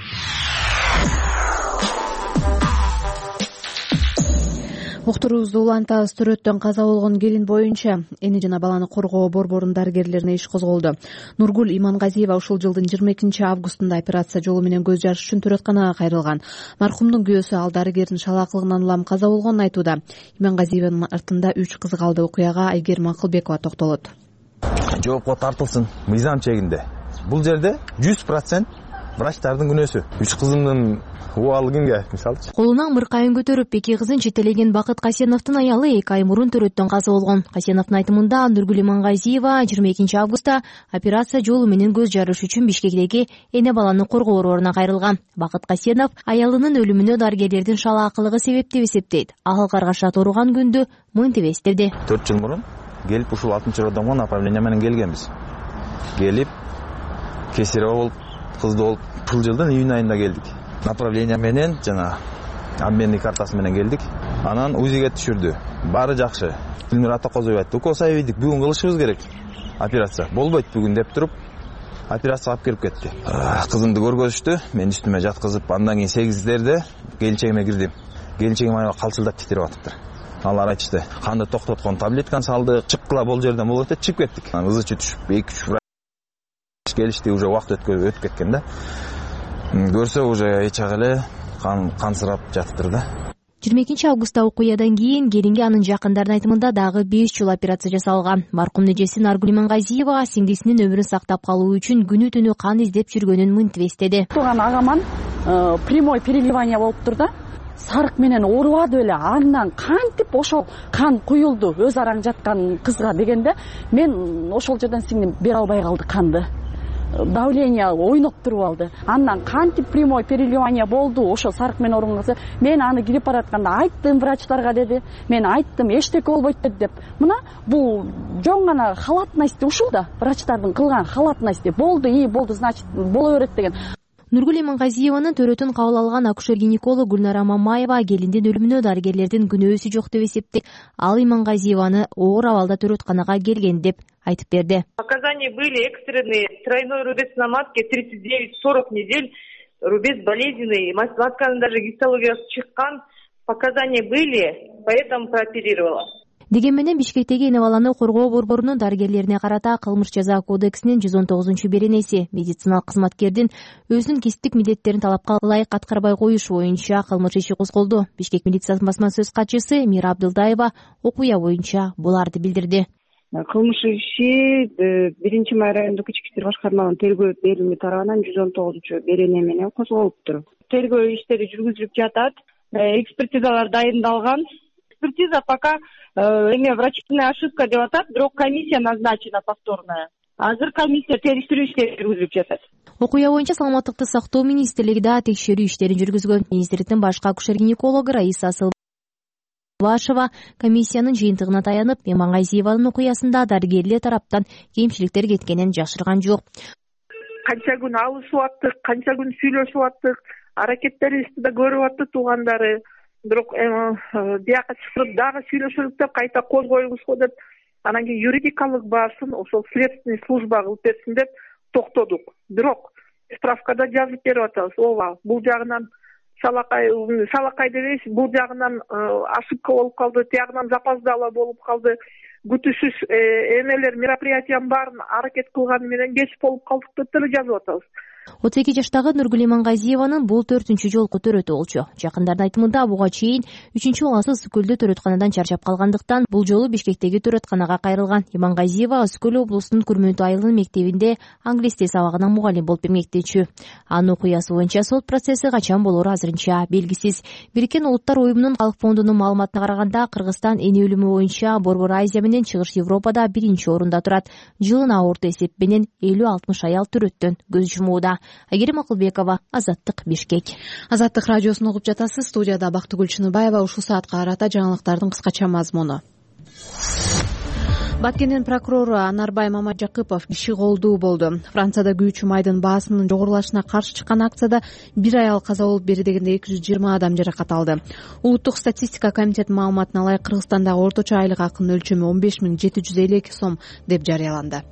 Speaker 1: Уктуруубузду улантабыз. Төрөттөн каза болгон келин боюнча эне жана баланы коргоо борборунун дарыгерлерине иш козголду. Нургул Имангазиева ушул жылдын жыйырма экинчи августунда операция жолу менен көз жарыш үчүн төрөтканага кайрылган. Маркумдун күйөөсү ал дарыгердин шалаакылыгынан улам каза болгонун айтууда. Имангазиеванын артында үч кызы калды. Окуяга Айгерим Акылбекова токтолот.
Speaker 15: Жоопко тартылсын мыйзам чегинде. Бул жерде жүз процент врачтардын күнөөсү. Үч кызымдын убалы кимге мисалчы?
Speaker 18: Колунан мыркайын көтөрүп эки кызын жетелеген Бакыт Касеновдун аялы эки ай мурун төрөттөн каза болгон. Касеновдун айтымында Нургул Имангазиева жыйырма экинчи августта операция жолу менен көз жарыш үчүн Бишкектеги эне баланы коргоо борборуна кайрылган. Бакыт Касенов аялынын өлүмүнө дарыгерлердин шалаакылыгы себеп деп эсептейт. Ал каргаша турган күндү мынтип эстеди.
Speaker 15: төрт жыл мурун келип ушул алтынчы роддомго направление менен келгенбиз. Келип кесарево болуп, кызды болуп, бул жылдын июнь айында келдик. Направление менен жана обменный картасы менен келдик. Анан УЗИге түшүрдү. Баары жакшы. Элмира Атакозоева айтты, укол айбийдик, бүгүн кылышыбыз керек. Операция болбойт бүгүн деп туруп, операция алып келип кетти. Кызымды көргөзүштү, мен үстүмө жаткызып, андан кийин сегиздерде келинчегиме кирдим. Келинчегим аябай калчылдап титирип атыптыр. Алар айтышты, канды токтоткон таблетканы салдык, чыккыла бол жерден болот деп чыгып кеттик. Ызы чы түшүп, эки үч врач келишти, уже убакыт өтүп кеткен да. Көрсө уже эч ак эле кан кансырап жатыптыр да.
Speaker 18: жыйырма экинчи августта окуядан кийин келинге анын жакындарынын айтымында дагы беш жыл операция жасалган. Маркумдун эжеси Наргул Имангазиева сиңдисинин өмүрүн сактап калуу үчүн күнү түнү кан издеп жүргөнүн мынтип эстеди.
Speaker 19: Туган агаман прямой переливание болуптур да. Сарык менен оорубады эле. Андан кантип ошол кан куюлду өз араң жаткан кызга дегенде, мен ошол жерден сиңдим бере албай калды канды. Давление ойноп туруп алды. Андан кантип прямой переливание болду, ошол сарык менен ооруган. Мен аны кирип баратканда айттым врачтарга деди. Мен айттым, эчтеке болбойт деп. Мына бул жөн гана халатность ушул да, врачтардын кылган халатность. Болду, и болду, значит, боло берет деген.
Speaker 18: Нургул Имангазиеванын төрөтүн кабыл алган акушер-гинеколог Гүлнара Мамаева келиндин өлүмүнө дарыгерлердин күнөөсү жок деп эсептейт. Ал Имангазиеваны оор абалда төрөтканага келген деп айтып берди.
Speaker 20: Показания были экстренные, тройной рубец на матке, тридцать девять сорок недель, рубец болезненный, матканын даже гистологиясы чыккан, показания были, поэтому прооперировала.
Speaker 18: Деген менен Бишкектеги эне баланы коргоо борборунун дарыгерлерине карата кылмыш жаза кодексинин жүз он тогузунчу беренеси медициналык кызматкердин өзүнүн кесиптик милдеттерин талапка ылайык аткарбай коюш боюнча кылмыш иши козголду. Бишкек милициясынын басма сөз катчысы Мира Абдылдаева окуя боюнча буларды билдирди.
Speaker 21: Кылмыш иши биринчи май райондук ички иштер башкармалыгынын тергөө берилими тарабынан жүз он тогузунчу берене менен козголуптур. Тергөө иштери жүргүзүлүп жатат. Экспертизалар дайындалган. Экспертиза пока эме врачебная ошибка деп атат, бирок комиссия назначена повторная. Азыр комиссия териштирүү иштери жүргүзүлүп жатат.
Speaker 18: Окуя боюнча саламаттыкты сактоо министрлиги да текшерүү иштерин жүргүзгөн. Министрликтин башкы акушер-гинекологу Раиса Башева комиссиянын жыйынтыгына таянып, Имангазиеванын окуясында дарыгерлер тараптан кемчиликтер кеткенин жашырган жок.
Speaker 20: Канча күн алышып аттык, канча күн сүйлөшүп аттык, аракеттерибизди да көрүп атты туугандары. Бирок бияка чыгып дагы сүйлөшөлүк деп кайта козгоюңузго деп, анан кийин юридикалык баасын ошол следственный служба кылып берсин деп токтодук. Бирок справкада жазып берип атабыз. Ооба, бул жагынан салакай, салакай дебейбиз, бул жагынан ошибка болуп калды, тиягынан запоздало болуп калды. Күтүшүз эмелер, мероприятиянын баарын аракет кылганы менен кеч болуп калдык деп деле жазып атабыз.
Speaker 18: отуз эки жаштагы Нургүл Имангазиеванын бул төртүнчү жолку төрөтү болчу. Жакындардын айтымында буга чейин үчүнчү баласы Үскөлдө төрөтканадан чарчап калгандыктан бул жолу Бишкектеги төрөтканага кайрылган. Имангазиева Үскөл облусунун Күрмөнтү айылынын мектебинде англис тил сабагынан мугалим болуп эмгектечү. Анын окуясы боюнча сот процесси качан болору азырынча белгисиз. Бириккен Улуттар уюмунун Калк фондунун маалыматына караганда, Кыргызстан эне өлүмү боюнча Борбор Азия менен Чыгыш Европада биринчи орунда турат. Жылына орто эсеп менен элүү алтымыш аял төрөттөн көз жумууда. Айгерим Акылбекова, Азаттык, Бишкек.
Speaker 1: Азаттык радиосун угуп жатасыз. Студияда Бактыгүл Чыныбаева. Ушул саатка карата жаңылыктардын кыскача мазмуну. Баткендин прокурору Анарбай Мамажакыпов киши колдуу болду. Францияда күйүүчү майдын баасынын жогорулашына каршы чыккан акцияда бир аял каза болуп, бери дегенде эки жүз жыйырма адам жаракат алды. Улуттук статистика комитетинин маалыматына ылайык, Кыргызстандагы орточо айлык акынын өлчөмү он беш миң жети жүз элүү эки сом деп жарыяланды.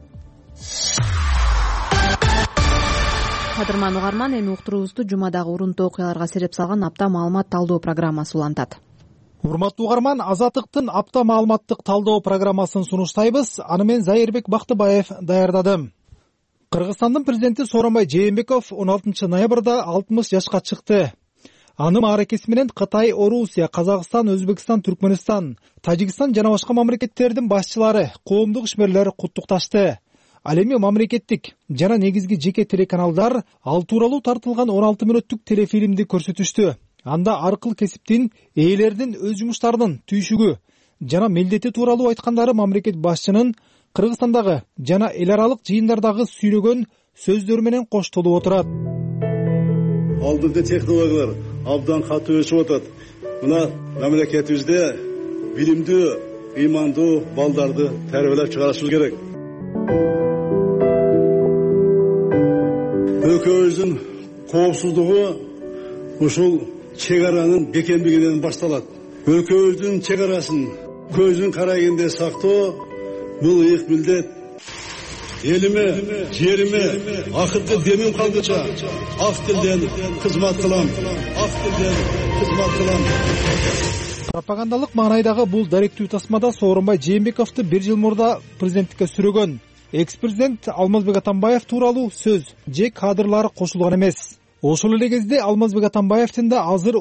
Speaker 1: Кадырман угарман, эми уктуруубузду жумадагы урунтуу окуяларга сереп салган апта маалымат талдоо программасы улантат.
Speaker 7: Урматтуу угарман, Азаттыктын апта маалыматтык талдоо программасын сунуштайбыз. Аны мен Зайырбек Бактыбаев даярдадым. Кыргызстандын президенти Сооронбай Жээнбеков он алтынчы ноябрда алтымыш жашка чыкты. Анын мааракеси менен Кытай, Орусия, Казакстан, Өзбекстан, Түркмөнстан, Тажикстан жана башка мамлекеттердин башчылары, коомдук ишмерлер куттукташты. Ал эми мамлекеттик жана негизги жеке телеканалдар ал тууралуу тартылган он алты мүнөттүк телефилмди көрсөтүштү. Анда ар кыл кесиптин ээлеринин өз жумуштарынын түйшүгү жана милдети тууралуу айткандары мамлекет башчынын Кыргызстандагы жана эл аралык жыйындардагы сүйлөгөн сөздөрү менен коштолуп отурат.
Speaker 22: Алдыңкы технологиялар абдан катуу өсүп атат. Мына мамлекетибизде билимдүү, ыймандуу балдарды тарбиялап чыгарышыбыз керек. Өлкөбүздүн коопсуздугу ушул чек аранын бекемдигинен башталат. Өлкөбүздүн чек арасын көздүн карайгенде сактоо бул ыйык милдет. Элиме, жериме, акыркы демим калгыча ак тилден кызмат кылам. Ак тилден кызмат кылам.
Speaker 7: Пропагандалык маанайдагы бул даректүү тасмада Сооронбай Жээнбековду бир жыл мурда президенттикке сүрөгөн экс-президент Алмазбек Атамбаев тууралуу сөз же кадрлары кошулган эмес. Ошол эле кезде Алмазбек Атамбаевдин да азыр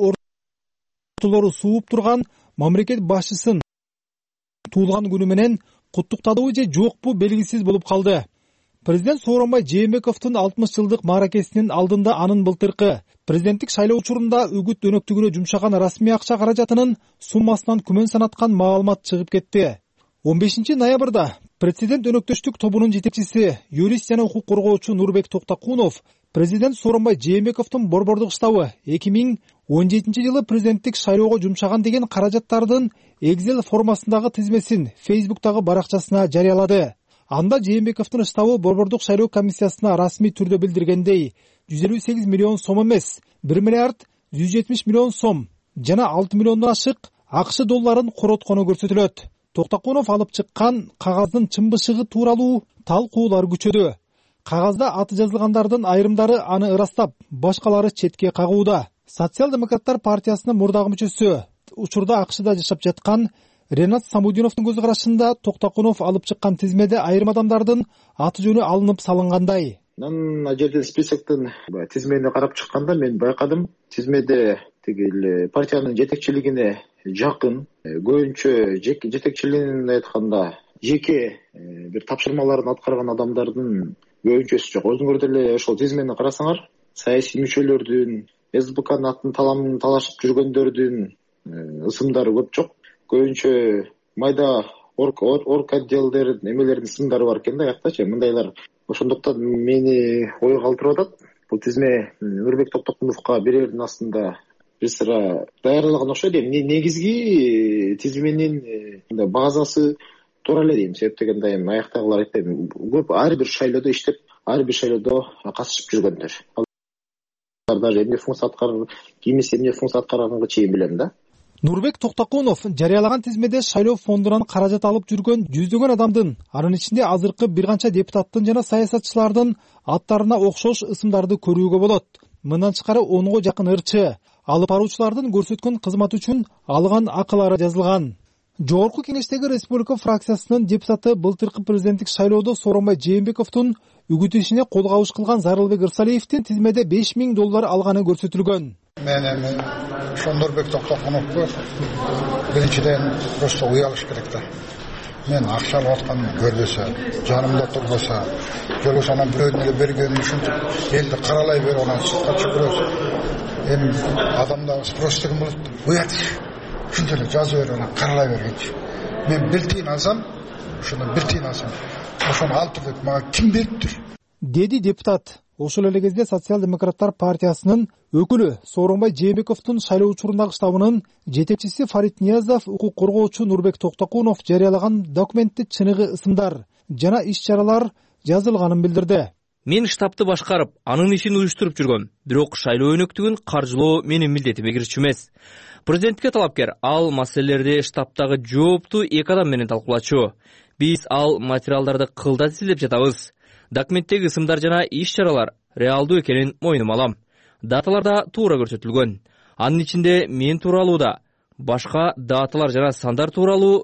Speaker 7: ортолору сууп турган мамлекет башчысын туулган күнү менен куттуктадыбы же жокпу белгисиз болуп калды. Президент Сооронбай Жээнбековдун алтымыш жылдык мааракесинин алдында анын былтыркы президенттик шайлоо учурунда үгүт өнөктүгүнө жумшаган расмий акча каражатынын суммасынан күмөн санаткан маалымат чыгып кетти. он бешинчи ноябрда президент өнөктөштүк тобунун жетекчиси, юрист жана укук коргоочу Нурбек Токтокунов президент Сооронбай Жээнбековдун борбордук штабы эки миң он жетинчи жылы президенттик шайлоого жумшаган деген каражаттардын Excel формасындагы тизмесин Facebook'тагы баракчасына жарыялады. Анда Жээнбековдун штабы борбордук шайлоо комиссиясына расмий түрдө билдиргендей жүз элүү сегиз миллион сом эмес, бир миллиард жүз жетимиш миллион сом жана алты миллиондон ашык АКШ долларын короткону көрсөтүлөт. Токтокунов алып чыккан кагаздын чымбышыгы тууралуу талкуулар күчөдү. Кагазда аты жазылгандардын айрымдары аны ырастап, башкалары четке кагууда. Социал-демократтар партиясынын мурдагы мүчөсү, учурда АКШда жашап жаткан Ренат Самудиновдун көз карашында Токтокунов алып чыккан тизмеде айрым адамдардын аты жөнү алынып салынгандай.
Speaker 23: Мына жерден списоктун тизмени карап чыкканда мен байкадым, тизмеде тиги партиянын жетекчилигине жакын, көбүнчө жетекчилигин айтканда жеке бир тапшырмаларын аткарган адамдардын көбүнчөсү жок. Өзүңөр деле ошол тизмени карасаңар, саясий мүчөлөрдүн, СБКнын атын таламын талашып жүргөндөрдүн ысымдары көп жок. Көбүнчө майда орг отделдердин эмелердин ысымдары бар экен да, аяктачы мындайлар. Ошондуктан мени ой калтырып атат. Бул тизме Нурбек Токтокуновго берердин астында бир сыра даярдалган окшойт. Негизги тизменин базасы туура эле дейм. Себеп дегенде эми аяктагылар айтпайм. Көп ар бир шайлоодо иштеп, ар бир шайлоодо катышып жүргөндөр. Алар даже эмне функция аткарган, кимиси эмне функция аткарганга чейин билем да.
Speaker 7: Нурбек Токтокунов жарыялаган тизмеде шайлоо фондунан каражат алып жүргөн жүздөгөн адамдын, анын ичинде азыркы бир канча депутаттын жана саясатчылардын аттарына окшош ысымдарды көрүүгө болот. Мындан тышкары онго жакын ырчы, алып баруучулардын көрсөткөн кызмат үчүн алган акылары жазылган. Жогорку Кеңештеги Республика фракциясынын депутаты былтыркы президенттик шайлоодо Сооронбай Жээнбековдун үгүтүшүнө кол кабыш кылган Зарылбек Ырсалиевдин тизмеде беш миң доллар алганы көрсөтүлгөн.
Speaker 2: Мен эми ошо Нурбек Токтокуновго биринчиден просто уялыш керек да. Мен акча алып атканымды көрбөсө, жанымда турбаса, же болбосо анан бирөөнүн эле бергенин ушинтип элди каралай берип анан сыртка чыгырабыз. Эми адамда спрос деген болот. Уят. Ушинтип эле жазып берип анан каралай бергенчи. Мен бир тиын алсам, ошондон бир тиын алсам, ошону алып деп мага ким бериптир?
Speaker 7: Деди депутат. Ошол эле кезде Социал-демократтар партиясынын өкүлү Сооронбай Жээнбековдун шайлоо учурундагы штабынын жетекчиси Фарид Ниязов укук коргоочу Нурбек Токтокунов жарыялаган документте чыныгы ысымдар жана иш-чаралар жазылганын билдирди.
Speaker 8: Мен штабты башкарып, анын ишин уюштуруп жүргөм. Бирок шайлоо өнөктүгүн каржылоо менин милдетиме кирчү эмес. Президентке талапкер ал маселелерди штабтагы жооптуу эки адам менен талкуулачу. Биз ал материалдарды кылдат изилдеп жатабыз. Документтеги ысымдар жана иш-чаралар реалдуу экенин мойнума алам. Даталарда туура көрсөтүлгөн. Анын ичинде мен тууралуу да, башка даталар жана сандар тууралуу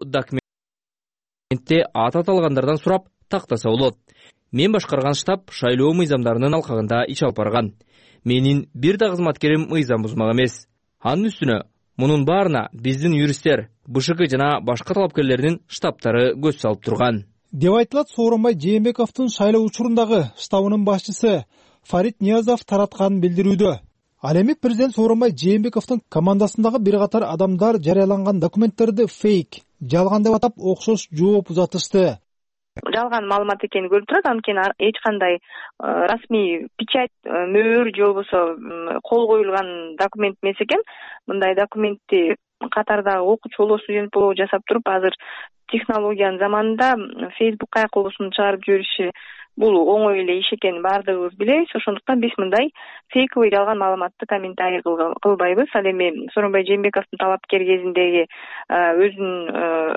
Speaker 8: документте аты аталгандардан сурап тактаса болот. Мен башкарган штаб шайлоо мыйзамдарынын алкагында иш алып барган. Менин бир да кызматкерим мыйзам бузмак эмес. Анын үстүнө мунун баарына биздин юристтер, БШК жана башка талапкерлердин штабтары көз салып турган.
Speaker 7: Деп айтылат Сооронбай Жээнбековдун шайлоо учурундагы штабынын башчысы Фарид Ниязов таратканын билдирүүдө. Ал эми президент Сооронбай Жээнбековдун командасындагы бир катар адамдар жарыяланган документтерди фейк, жалган деп атап окшош жооп узатышты.
Speaker 9: Жалган маалымат экени көрүнүп турат, анткени эч кандай расмий печать, мөөр же болбосо кол коюлган документ эмес экен. Мындай документти катардагы окуучу болобу, студент болобу жасап туруп, азыр технологиянын заманында Facebook кайкылуусун чыгарып жибериши бул оңой эле иш экенин баардыгыбыз билебиз. Ошондуктан биз мындай фейковый жалган маалыматты комментарий кылбайбыз. Ал эми Сооронбай Жээнбековдун талапкер кезиндеги өзүнүн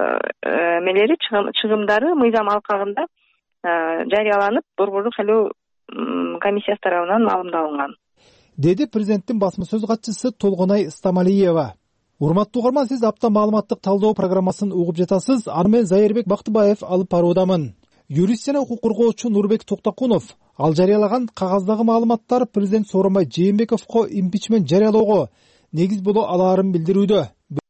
Speaker 9: эмелери, чыгымдары мыйзам алкагында жарыяланып, Борбордук шайлоо комиссиясы тарабынан маалымдалган,
Speaker 7: деди президенттин басма сөз катчысы Толгонай Стамалиева. Урматтуу угарман, сиз апта маалыматтык талдоо программасын угуп жатасыз. Аны мен Зайырбек Бактыбаев алып баруудамын. Юрист жана укук коргоочу Нурбек Токтокунов ал жарыялаган кагаздагы маалыматтар президент Сооронбай Жээнбековго импичмент жарыялоого негиз боло алаарын билдирүүдө.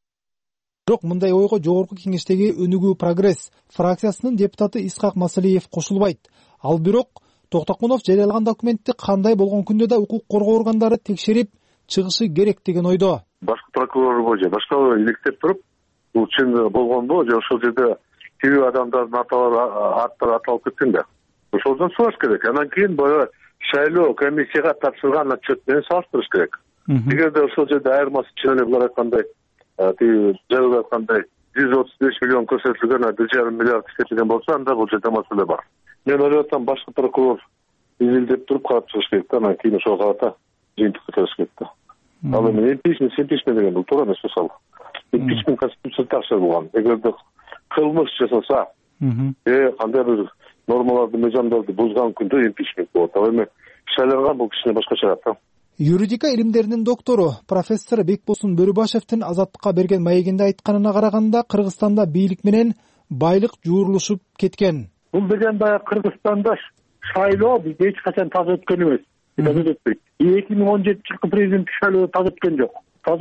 Speaker 7: Бирок мындай ойго Жогорку Кеңештеги Өнүгүү Прогресс фракциясынын депутаты Исхак Масалиев кошулбайт. Ал бирок Токтокунов жарыялаган документти кандай болгон күндө да укук коргоо органдары текшерип чыгышы керек деген ойдо.
Speaker 24: Башкы прокурор же башка иликтеп туруп, бул чын болгонбу же ошол жерде кээ адамдардын аталары аттары аталып кеткен да. Ошолдон сураш керек. Анан кийин баягы шайлоо комиссияга тапшырган отчет менен салыштырыш керек. Эгерде ошол жерде айырмасы чын эле булар айткандай, тиги жазып айткандай жүз отуз беш миллион көрсөтүлгөн, бир жарым миллиард иштетилген болсо, анда бул жерде маселе бар. Мен ойлоп атам, башкы прокурор изилдеп туруп карап чыгыш керек да, анан кийин ошого карата жыйынтык чыгыш керек да. Ал эми импичмент, импичмент деген бул туура эмес мисалы. Импичмент конституцияда тапшырылган. Эгерде кылмыш жасаса, э кандай бир нормаларды, мыйзамдарды бузган күндө импичмент болот. Ал эми шайланган бул кичине башкача да.
Speaker 7: Юридика илимдеринин доктору профессор Бекбосун Бөрүбашевдин Азаттыкка берген маегинде айтканына караганда, Кыргызстанда бийлик менен байлык жуурулушуп кеткен.
Speaker 24: Бул деген баягы Кыргызстанда шайлоо бизде эч качан таза өткөн эмес. эки миң он жетинчи жылкы президенттик шайлоо таза өткөн жок. Таза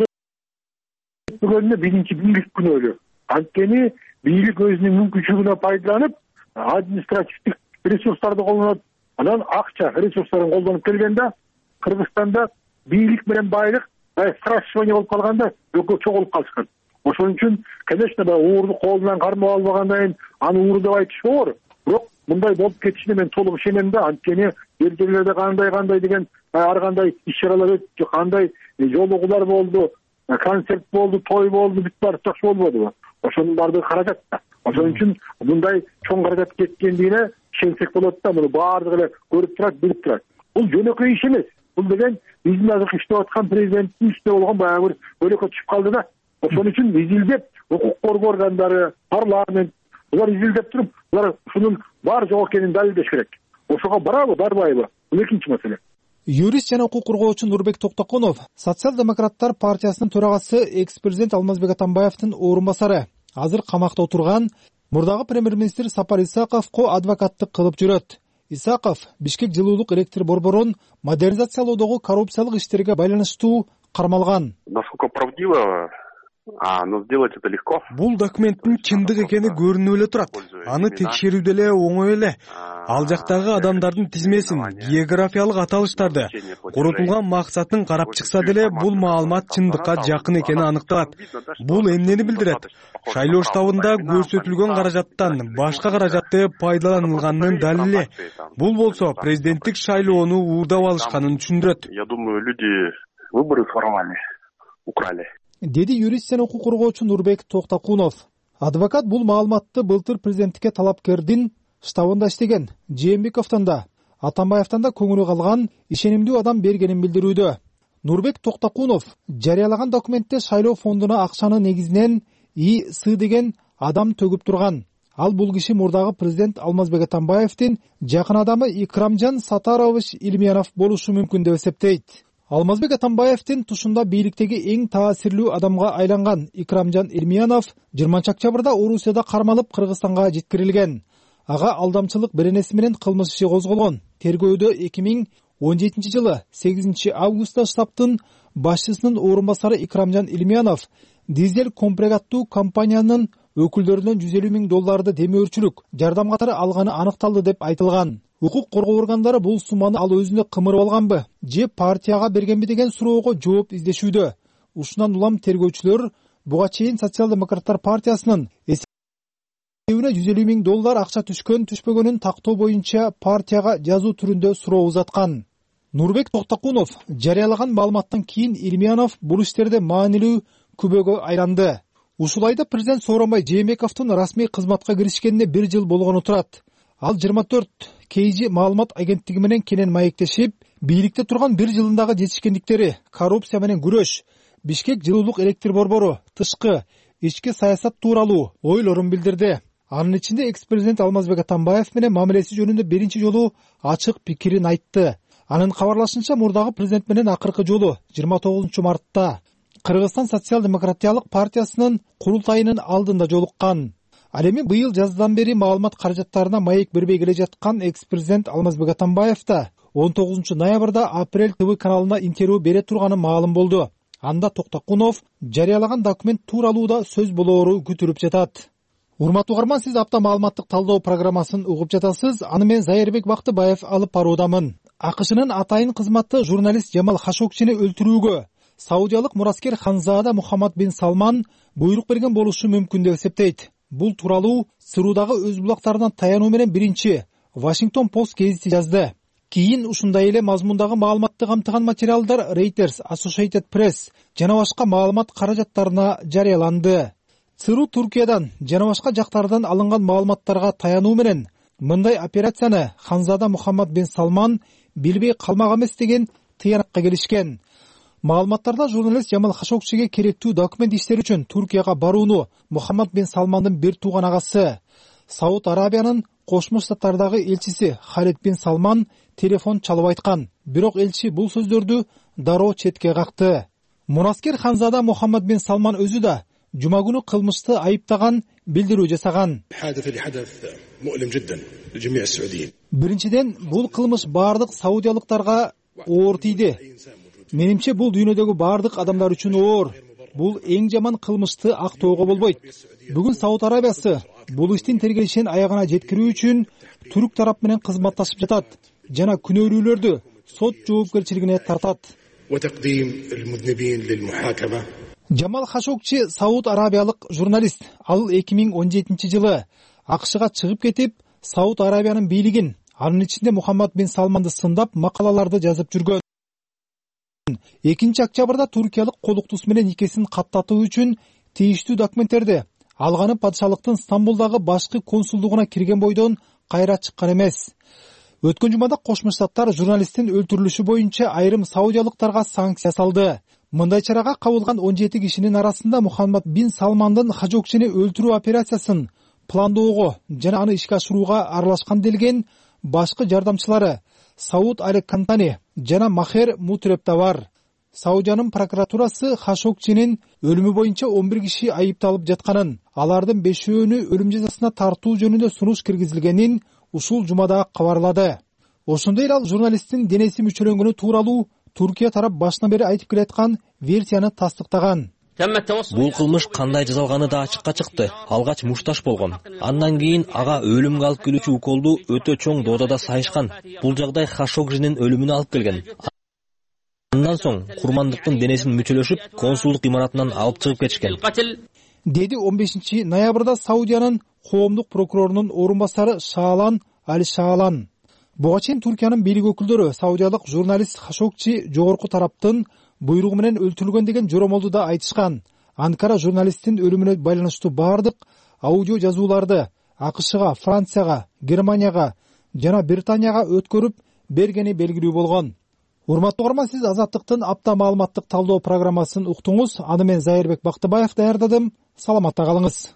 Speaker 24: өткөнүнө биринчи бийлик күнөөлүү. Анткени бийлик өзүнүн мүмкүнчүлүгүнө пайдаланып, административдик ресурстарды колдонот. Анан акча ресурстарын колдонуп келгенде Кыргызстанда бийлик менен байлык сращивание болуп калганда экөө чогулуп калышкан. Ошон үчүн, конечно, уурду колунан кармап албагандан кийин аны ууру деп айтыш оор. Бирок мындай болуп кетишине мен толук ишенем да. Анткени бир жерлерде кандай кандай деген ар кандай иш-чаралар өттү, кандай жолугулар болду, концерт болду, той болду, бүт баары жакшы болбодубу? Ошонун баардыгы каражат да. Ошон үчүн мындай чоң каражат кеткендигине ишенсек болот да. Муну баардыгы эле көрүп турат, билип турат. Бул жөнөкөй иш эмес. Бул деген биздин азыркы иштеп аткан президенттин үстүнө болгон баягы бир бөлөккө түшүп калды да. Ошон үчүн изилдеп, укук коргоо органдары, парламент булар изилдеп туруп, булар ушунун бар жок экенин далилдеш керек. Ошого барабы, барбайбы? Бул экинчи маселе.
Speaker 7: Юрист жана укук коргоочу Нурбек Токтокунов Социал-демократтар партиясынын төрагасы экс-президент Алмазбек Атамбаевдин орун басары. азыр камакта отурган мурдагы премьер-министр Сапар Исаковго адвокаттык кылып жүрөт. Исаков Бишкек жылуулук электр борборун модернизациялоодогу коррупциялык иштерге байланыштуу кармалган.
Speaker 6: Насколько правдиво, но сделать это легко.
Speaker 10: Бул документтин чындык экени көрүнүп эле турат. Аны текшерүү деле оңой эле. Ал жактагы адамдардын тизмесин, географиялык аталыштарды, коротулган максатын карап чыкса деле бул маалымат чындыкка жакын экени аныкталат. Бул эмнени билдирет? Шайлоо штабында көрсөтүлгөн каражаттан башка каражатты пайдаланылганын далили. Бул болсо президенттик шайлоону уурдап алышканын түшүндүрөт.
Speaker 6: Я думаю, люди выборы своровали, украли.
Speaker 7: Деди юрист жана укук коргоочу Нурбек Токтакунов. Адвокат бул маалыматты былтыр президенттикке талапкердин штабында иштеген Жээнбековдон да, Атамбаевдон да көңүлү калган ишенимдүү адам бергенин билдирүүдө. Нурбек Токтакунов жарыялаган документте шайлоо фондуна акчаны негизинен И С деген адам төгүп турган. Ал бул киши мурдагы президент Алмазбек Атамбаевдин жакын адамы Икрамжан Сатарович Илмиянов болушу мүмкүн деп эсептейт. Алмазбек Атамбаевдин тушунда бийликтеги эң таасирлүү адамга айланган Икрамжан Илмиянов жыйырманчы октябрда Орусияда кармалып Кыргызстанга жеткирилген. Ага алдамчылык беренеси менен кылмыш иши козголгон. Тергөөдө эки миң он жетинчи жылы сегизинчи августта штабтын башчысынын орун басары Икрамжан Илмиянов дизель компрегаттуу компаниянын өкүлдөрүнөн жүз элүү миң долларды демөөрчүлүк жардам катары алганы аныкталды деп айтылган. Укук коргоо органдары бул сумманы ал өзүнө кымырып алганбы же партияга бергенби деген суроого жооп издешүүдө. Ушундан улам тергөөчүлөр буга чейин Социал-демократтар партиясынын эсебине жүз элүү миң доллар акча түшкөн түшпөгөнүн тактоо боюнча партияга жазуу түрүндө суроо узаткан. Нурбек Токтакунов жарыялаган маалыматтан кийин Илмиянов бул иштерде маанилүү күбөгө айланды. Ушул айда президент Сооронбай Жээнбековдун расмий кызматка киришкенине бир жыл болгону турат. Ал жыйырма төрт кей жи маалымат агенттиги менен кенен маектешип, бийликте турган бир жылындагы жетишкендиктери, коррупция менен күрөш, Бишкек жылуулук электр борбору, тышкы, ички саясат тууралуу ойлорун билдирди. Анын ичинде экс-президент Алмазбек Атамбаев менен мамилеси жөнүндө биринчи жолу ачык пикирин айтты. Анын кабарлашынча мурдагы президент менен акыркы жолу жыйырма тогузунчу мартта Кыргызстан социал-демократиялык партиясынын курултайынын алдында жолуккан. Ал эми быйыл жаздан бери маалымат каражаттарына маек бербей келе жаткан экс-президент Алмазбек Атамбаев да он тогузунчу ноябрда Апрель ТВ каналына интервью бере турганы маалым болду. Анда Токтакунов жарыялаган документ тууралуу да сөз болоору күтүлүп жатат. Урматтуу угарман, сиз апта маалыматтык талдоо программасын угуп жатасыз. Аны мен Зайырбек Бактыбаев алып баруудамын. АКШнын атайын кызматты журналист Жамал Хашокчини өлтүрүүгө саудиялык мураскер Ханзада Мухаммад бин Салман буйрук берген болушу мүмкүн деп эсептейт. Бул тууралуу Сыруудагы өз булактарынан таянуу менен биринчи Washington Post гезити жазды. Кийин ушундай эле мазмундагы маалыматты камтыган материалдар Reuters, Associated Press жана башка маалымат каражаттарына жарыяланды. ЦРУ Туркиядан жана башка жактардан алынган маалыматтарга таянуу менен мындай операцияны Ханзада Мухаммад бин Салман билбей калмак эмес деген тыянакка келишкен. Маалыматтарда журналист Жамал Хашокчиге керектүү документ иштер үчүн Туркияга барууну Мухаммад бин Салмандын бир тууган агасы, Сауд Арабиянын Кошмо Штаттардагы элчиси Халид бин Салман телефон чалып айткан. Бирок элчи бул сөздөрдү дароо четке какты. Мураскер Ханзада Мухаммад бин Салман өзү да жума күнү кылмышты айыптаган билдирүү жасаган. Биринчиден, бул кылмыш бардык саудиялыктарга оор тийди. Менимче бул дүйнөдөгү бардык адамдар үчүн оор. Бул эң жаман кылмышты актоого болбойт. Бүгүн Сауд Арабиясы бул иштин тергелишин аягына жеткирүү үчүн түрк тарап менен кызматташып жатат жана күнөөлүүлөрдү сот жоопкерчилигине тартат. Жамал Хашокчи Сауд Арабиялык журналист. Ал эки миң он жетинчи жылы АКШга чыгып кетип, Сауд Арабиянын бийлигин, анын ичинде Мухаммад бин Салманды сындап макалаларды жазып жүргөн. экинчи октябрда туркиялык колуктус менен никесин каттатуу үчүн тийиштүү документтерди алганы падышалыктын Стамбулдагы башкы консулдугуна кирген бойдон кайра чыккан эмес. Өткөн жумада Кошмо Штаттар журналисттин өлтүрүлүшү боюнча айрым саудиялыктарга санкция салды. Мындай чарага кабылган он жети кишинин арасында Мухаммад бин Салмандын Хашокчини өлтүрүү операциясын пландоого жана аны ишке ашырууга аралашкан делген башкы жардамчылары Сауд Али Кантани жана Махер Мутреп да бар. Саудиянын прокуратурасы Хашогчинин өлүмү боюнча он бир киши айыпталып жатканын, алардын бешөөнү өлүм жазасына тартуу жөнүндө сунуш киргизилгенин ушул жумада кабарлады. Ошондой эле ал журналисттин денеси мүчөлөнгөнү тууралуу Туркия тарап башынан бери айтып келаткан версияны тастыктаган.
Speaker 3: Бул кылмыш кандай жасалганы да ачыкка чыкты. Алгач мушташ болгон. Андан кийин ага өлүмгө алып келүүчү уколду өтө чоң дозада сайышкан. Бул жагдай Хашогжинин өлүмүнө алып келген. Андан соң курмандыктын денесин мүчөлөшүп, консулдук имаратынан алып чыгып кетишкен.
Speaker 7: Деди он бешинчи ноябрда Саудиянын коомдук прокурорунун орун басары Шаалан Аль-Шаалан. Буга чейин Туркиянын бийлик өкүлдөрү саудиялык журналист Хашогчи жогорку тараптын буйругу менен өлтүрүлгөн деген жоромолду да айтышкан. Анкара журналисттин өлүмүнө байланыштуу бардык аудио жазууларды АКШга, Францияга, Германияга жана Британияга өткөрүп бергени белгилүү болгон. Урматтуу угарман, сиз Азаттыктын апта маалыматтык талдоо программасын уктуңуз. Аны мен Зайырбек Бактыбаев даярдадым. Саламатта калыңыз.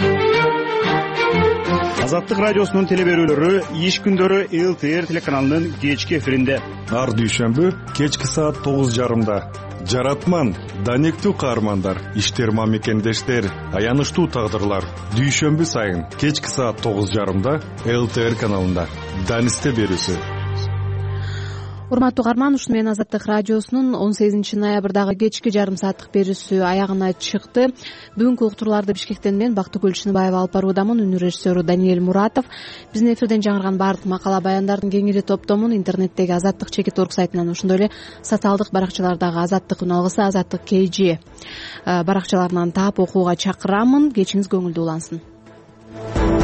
Speaker 16: Азаттык радиосунун теле берүүлөрү иш күндөрү эл ти эр телеканалынын кечки эфиринде.
Speaker 11: Ар дүйшөмбү кечки саат тогуз жарымда. Жаратман, данектүү каармандар, иштерма мекендештер, аянычтуу тагдырлар. Дүйшөмбү сайын кечки саат тогуз жарымда эл ти эр каналында. Данисте берүүсү.
Speaker 1: Урматтуу угарман, ушуну менен Азаттык радиосунун он сегизинчи ноябрдагы кечки жарым сааттык берүүсү аягына чыкты. Бүгүнкү уктурууларды Бишкектен мен Бактыгүл Чыныбаева алып баруудамын. Үнүү режиссеру Даниэль Муратов. Биздин эфирден жаңырган баардык макала баяндардын кеңири топтомун интернеттеги азаттык чекит орг сайтынан, ошондой эле социалдык баракчалардагы Азаттык үн алгысы, Азаттык кей жи баракчаларынан таап окууга чакырамын. Кечиңиз көңүлдүү улансын.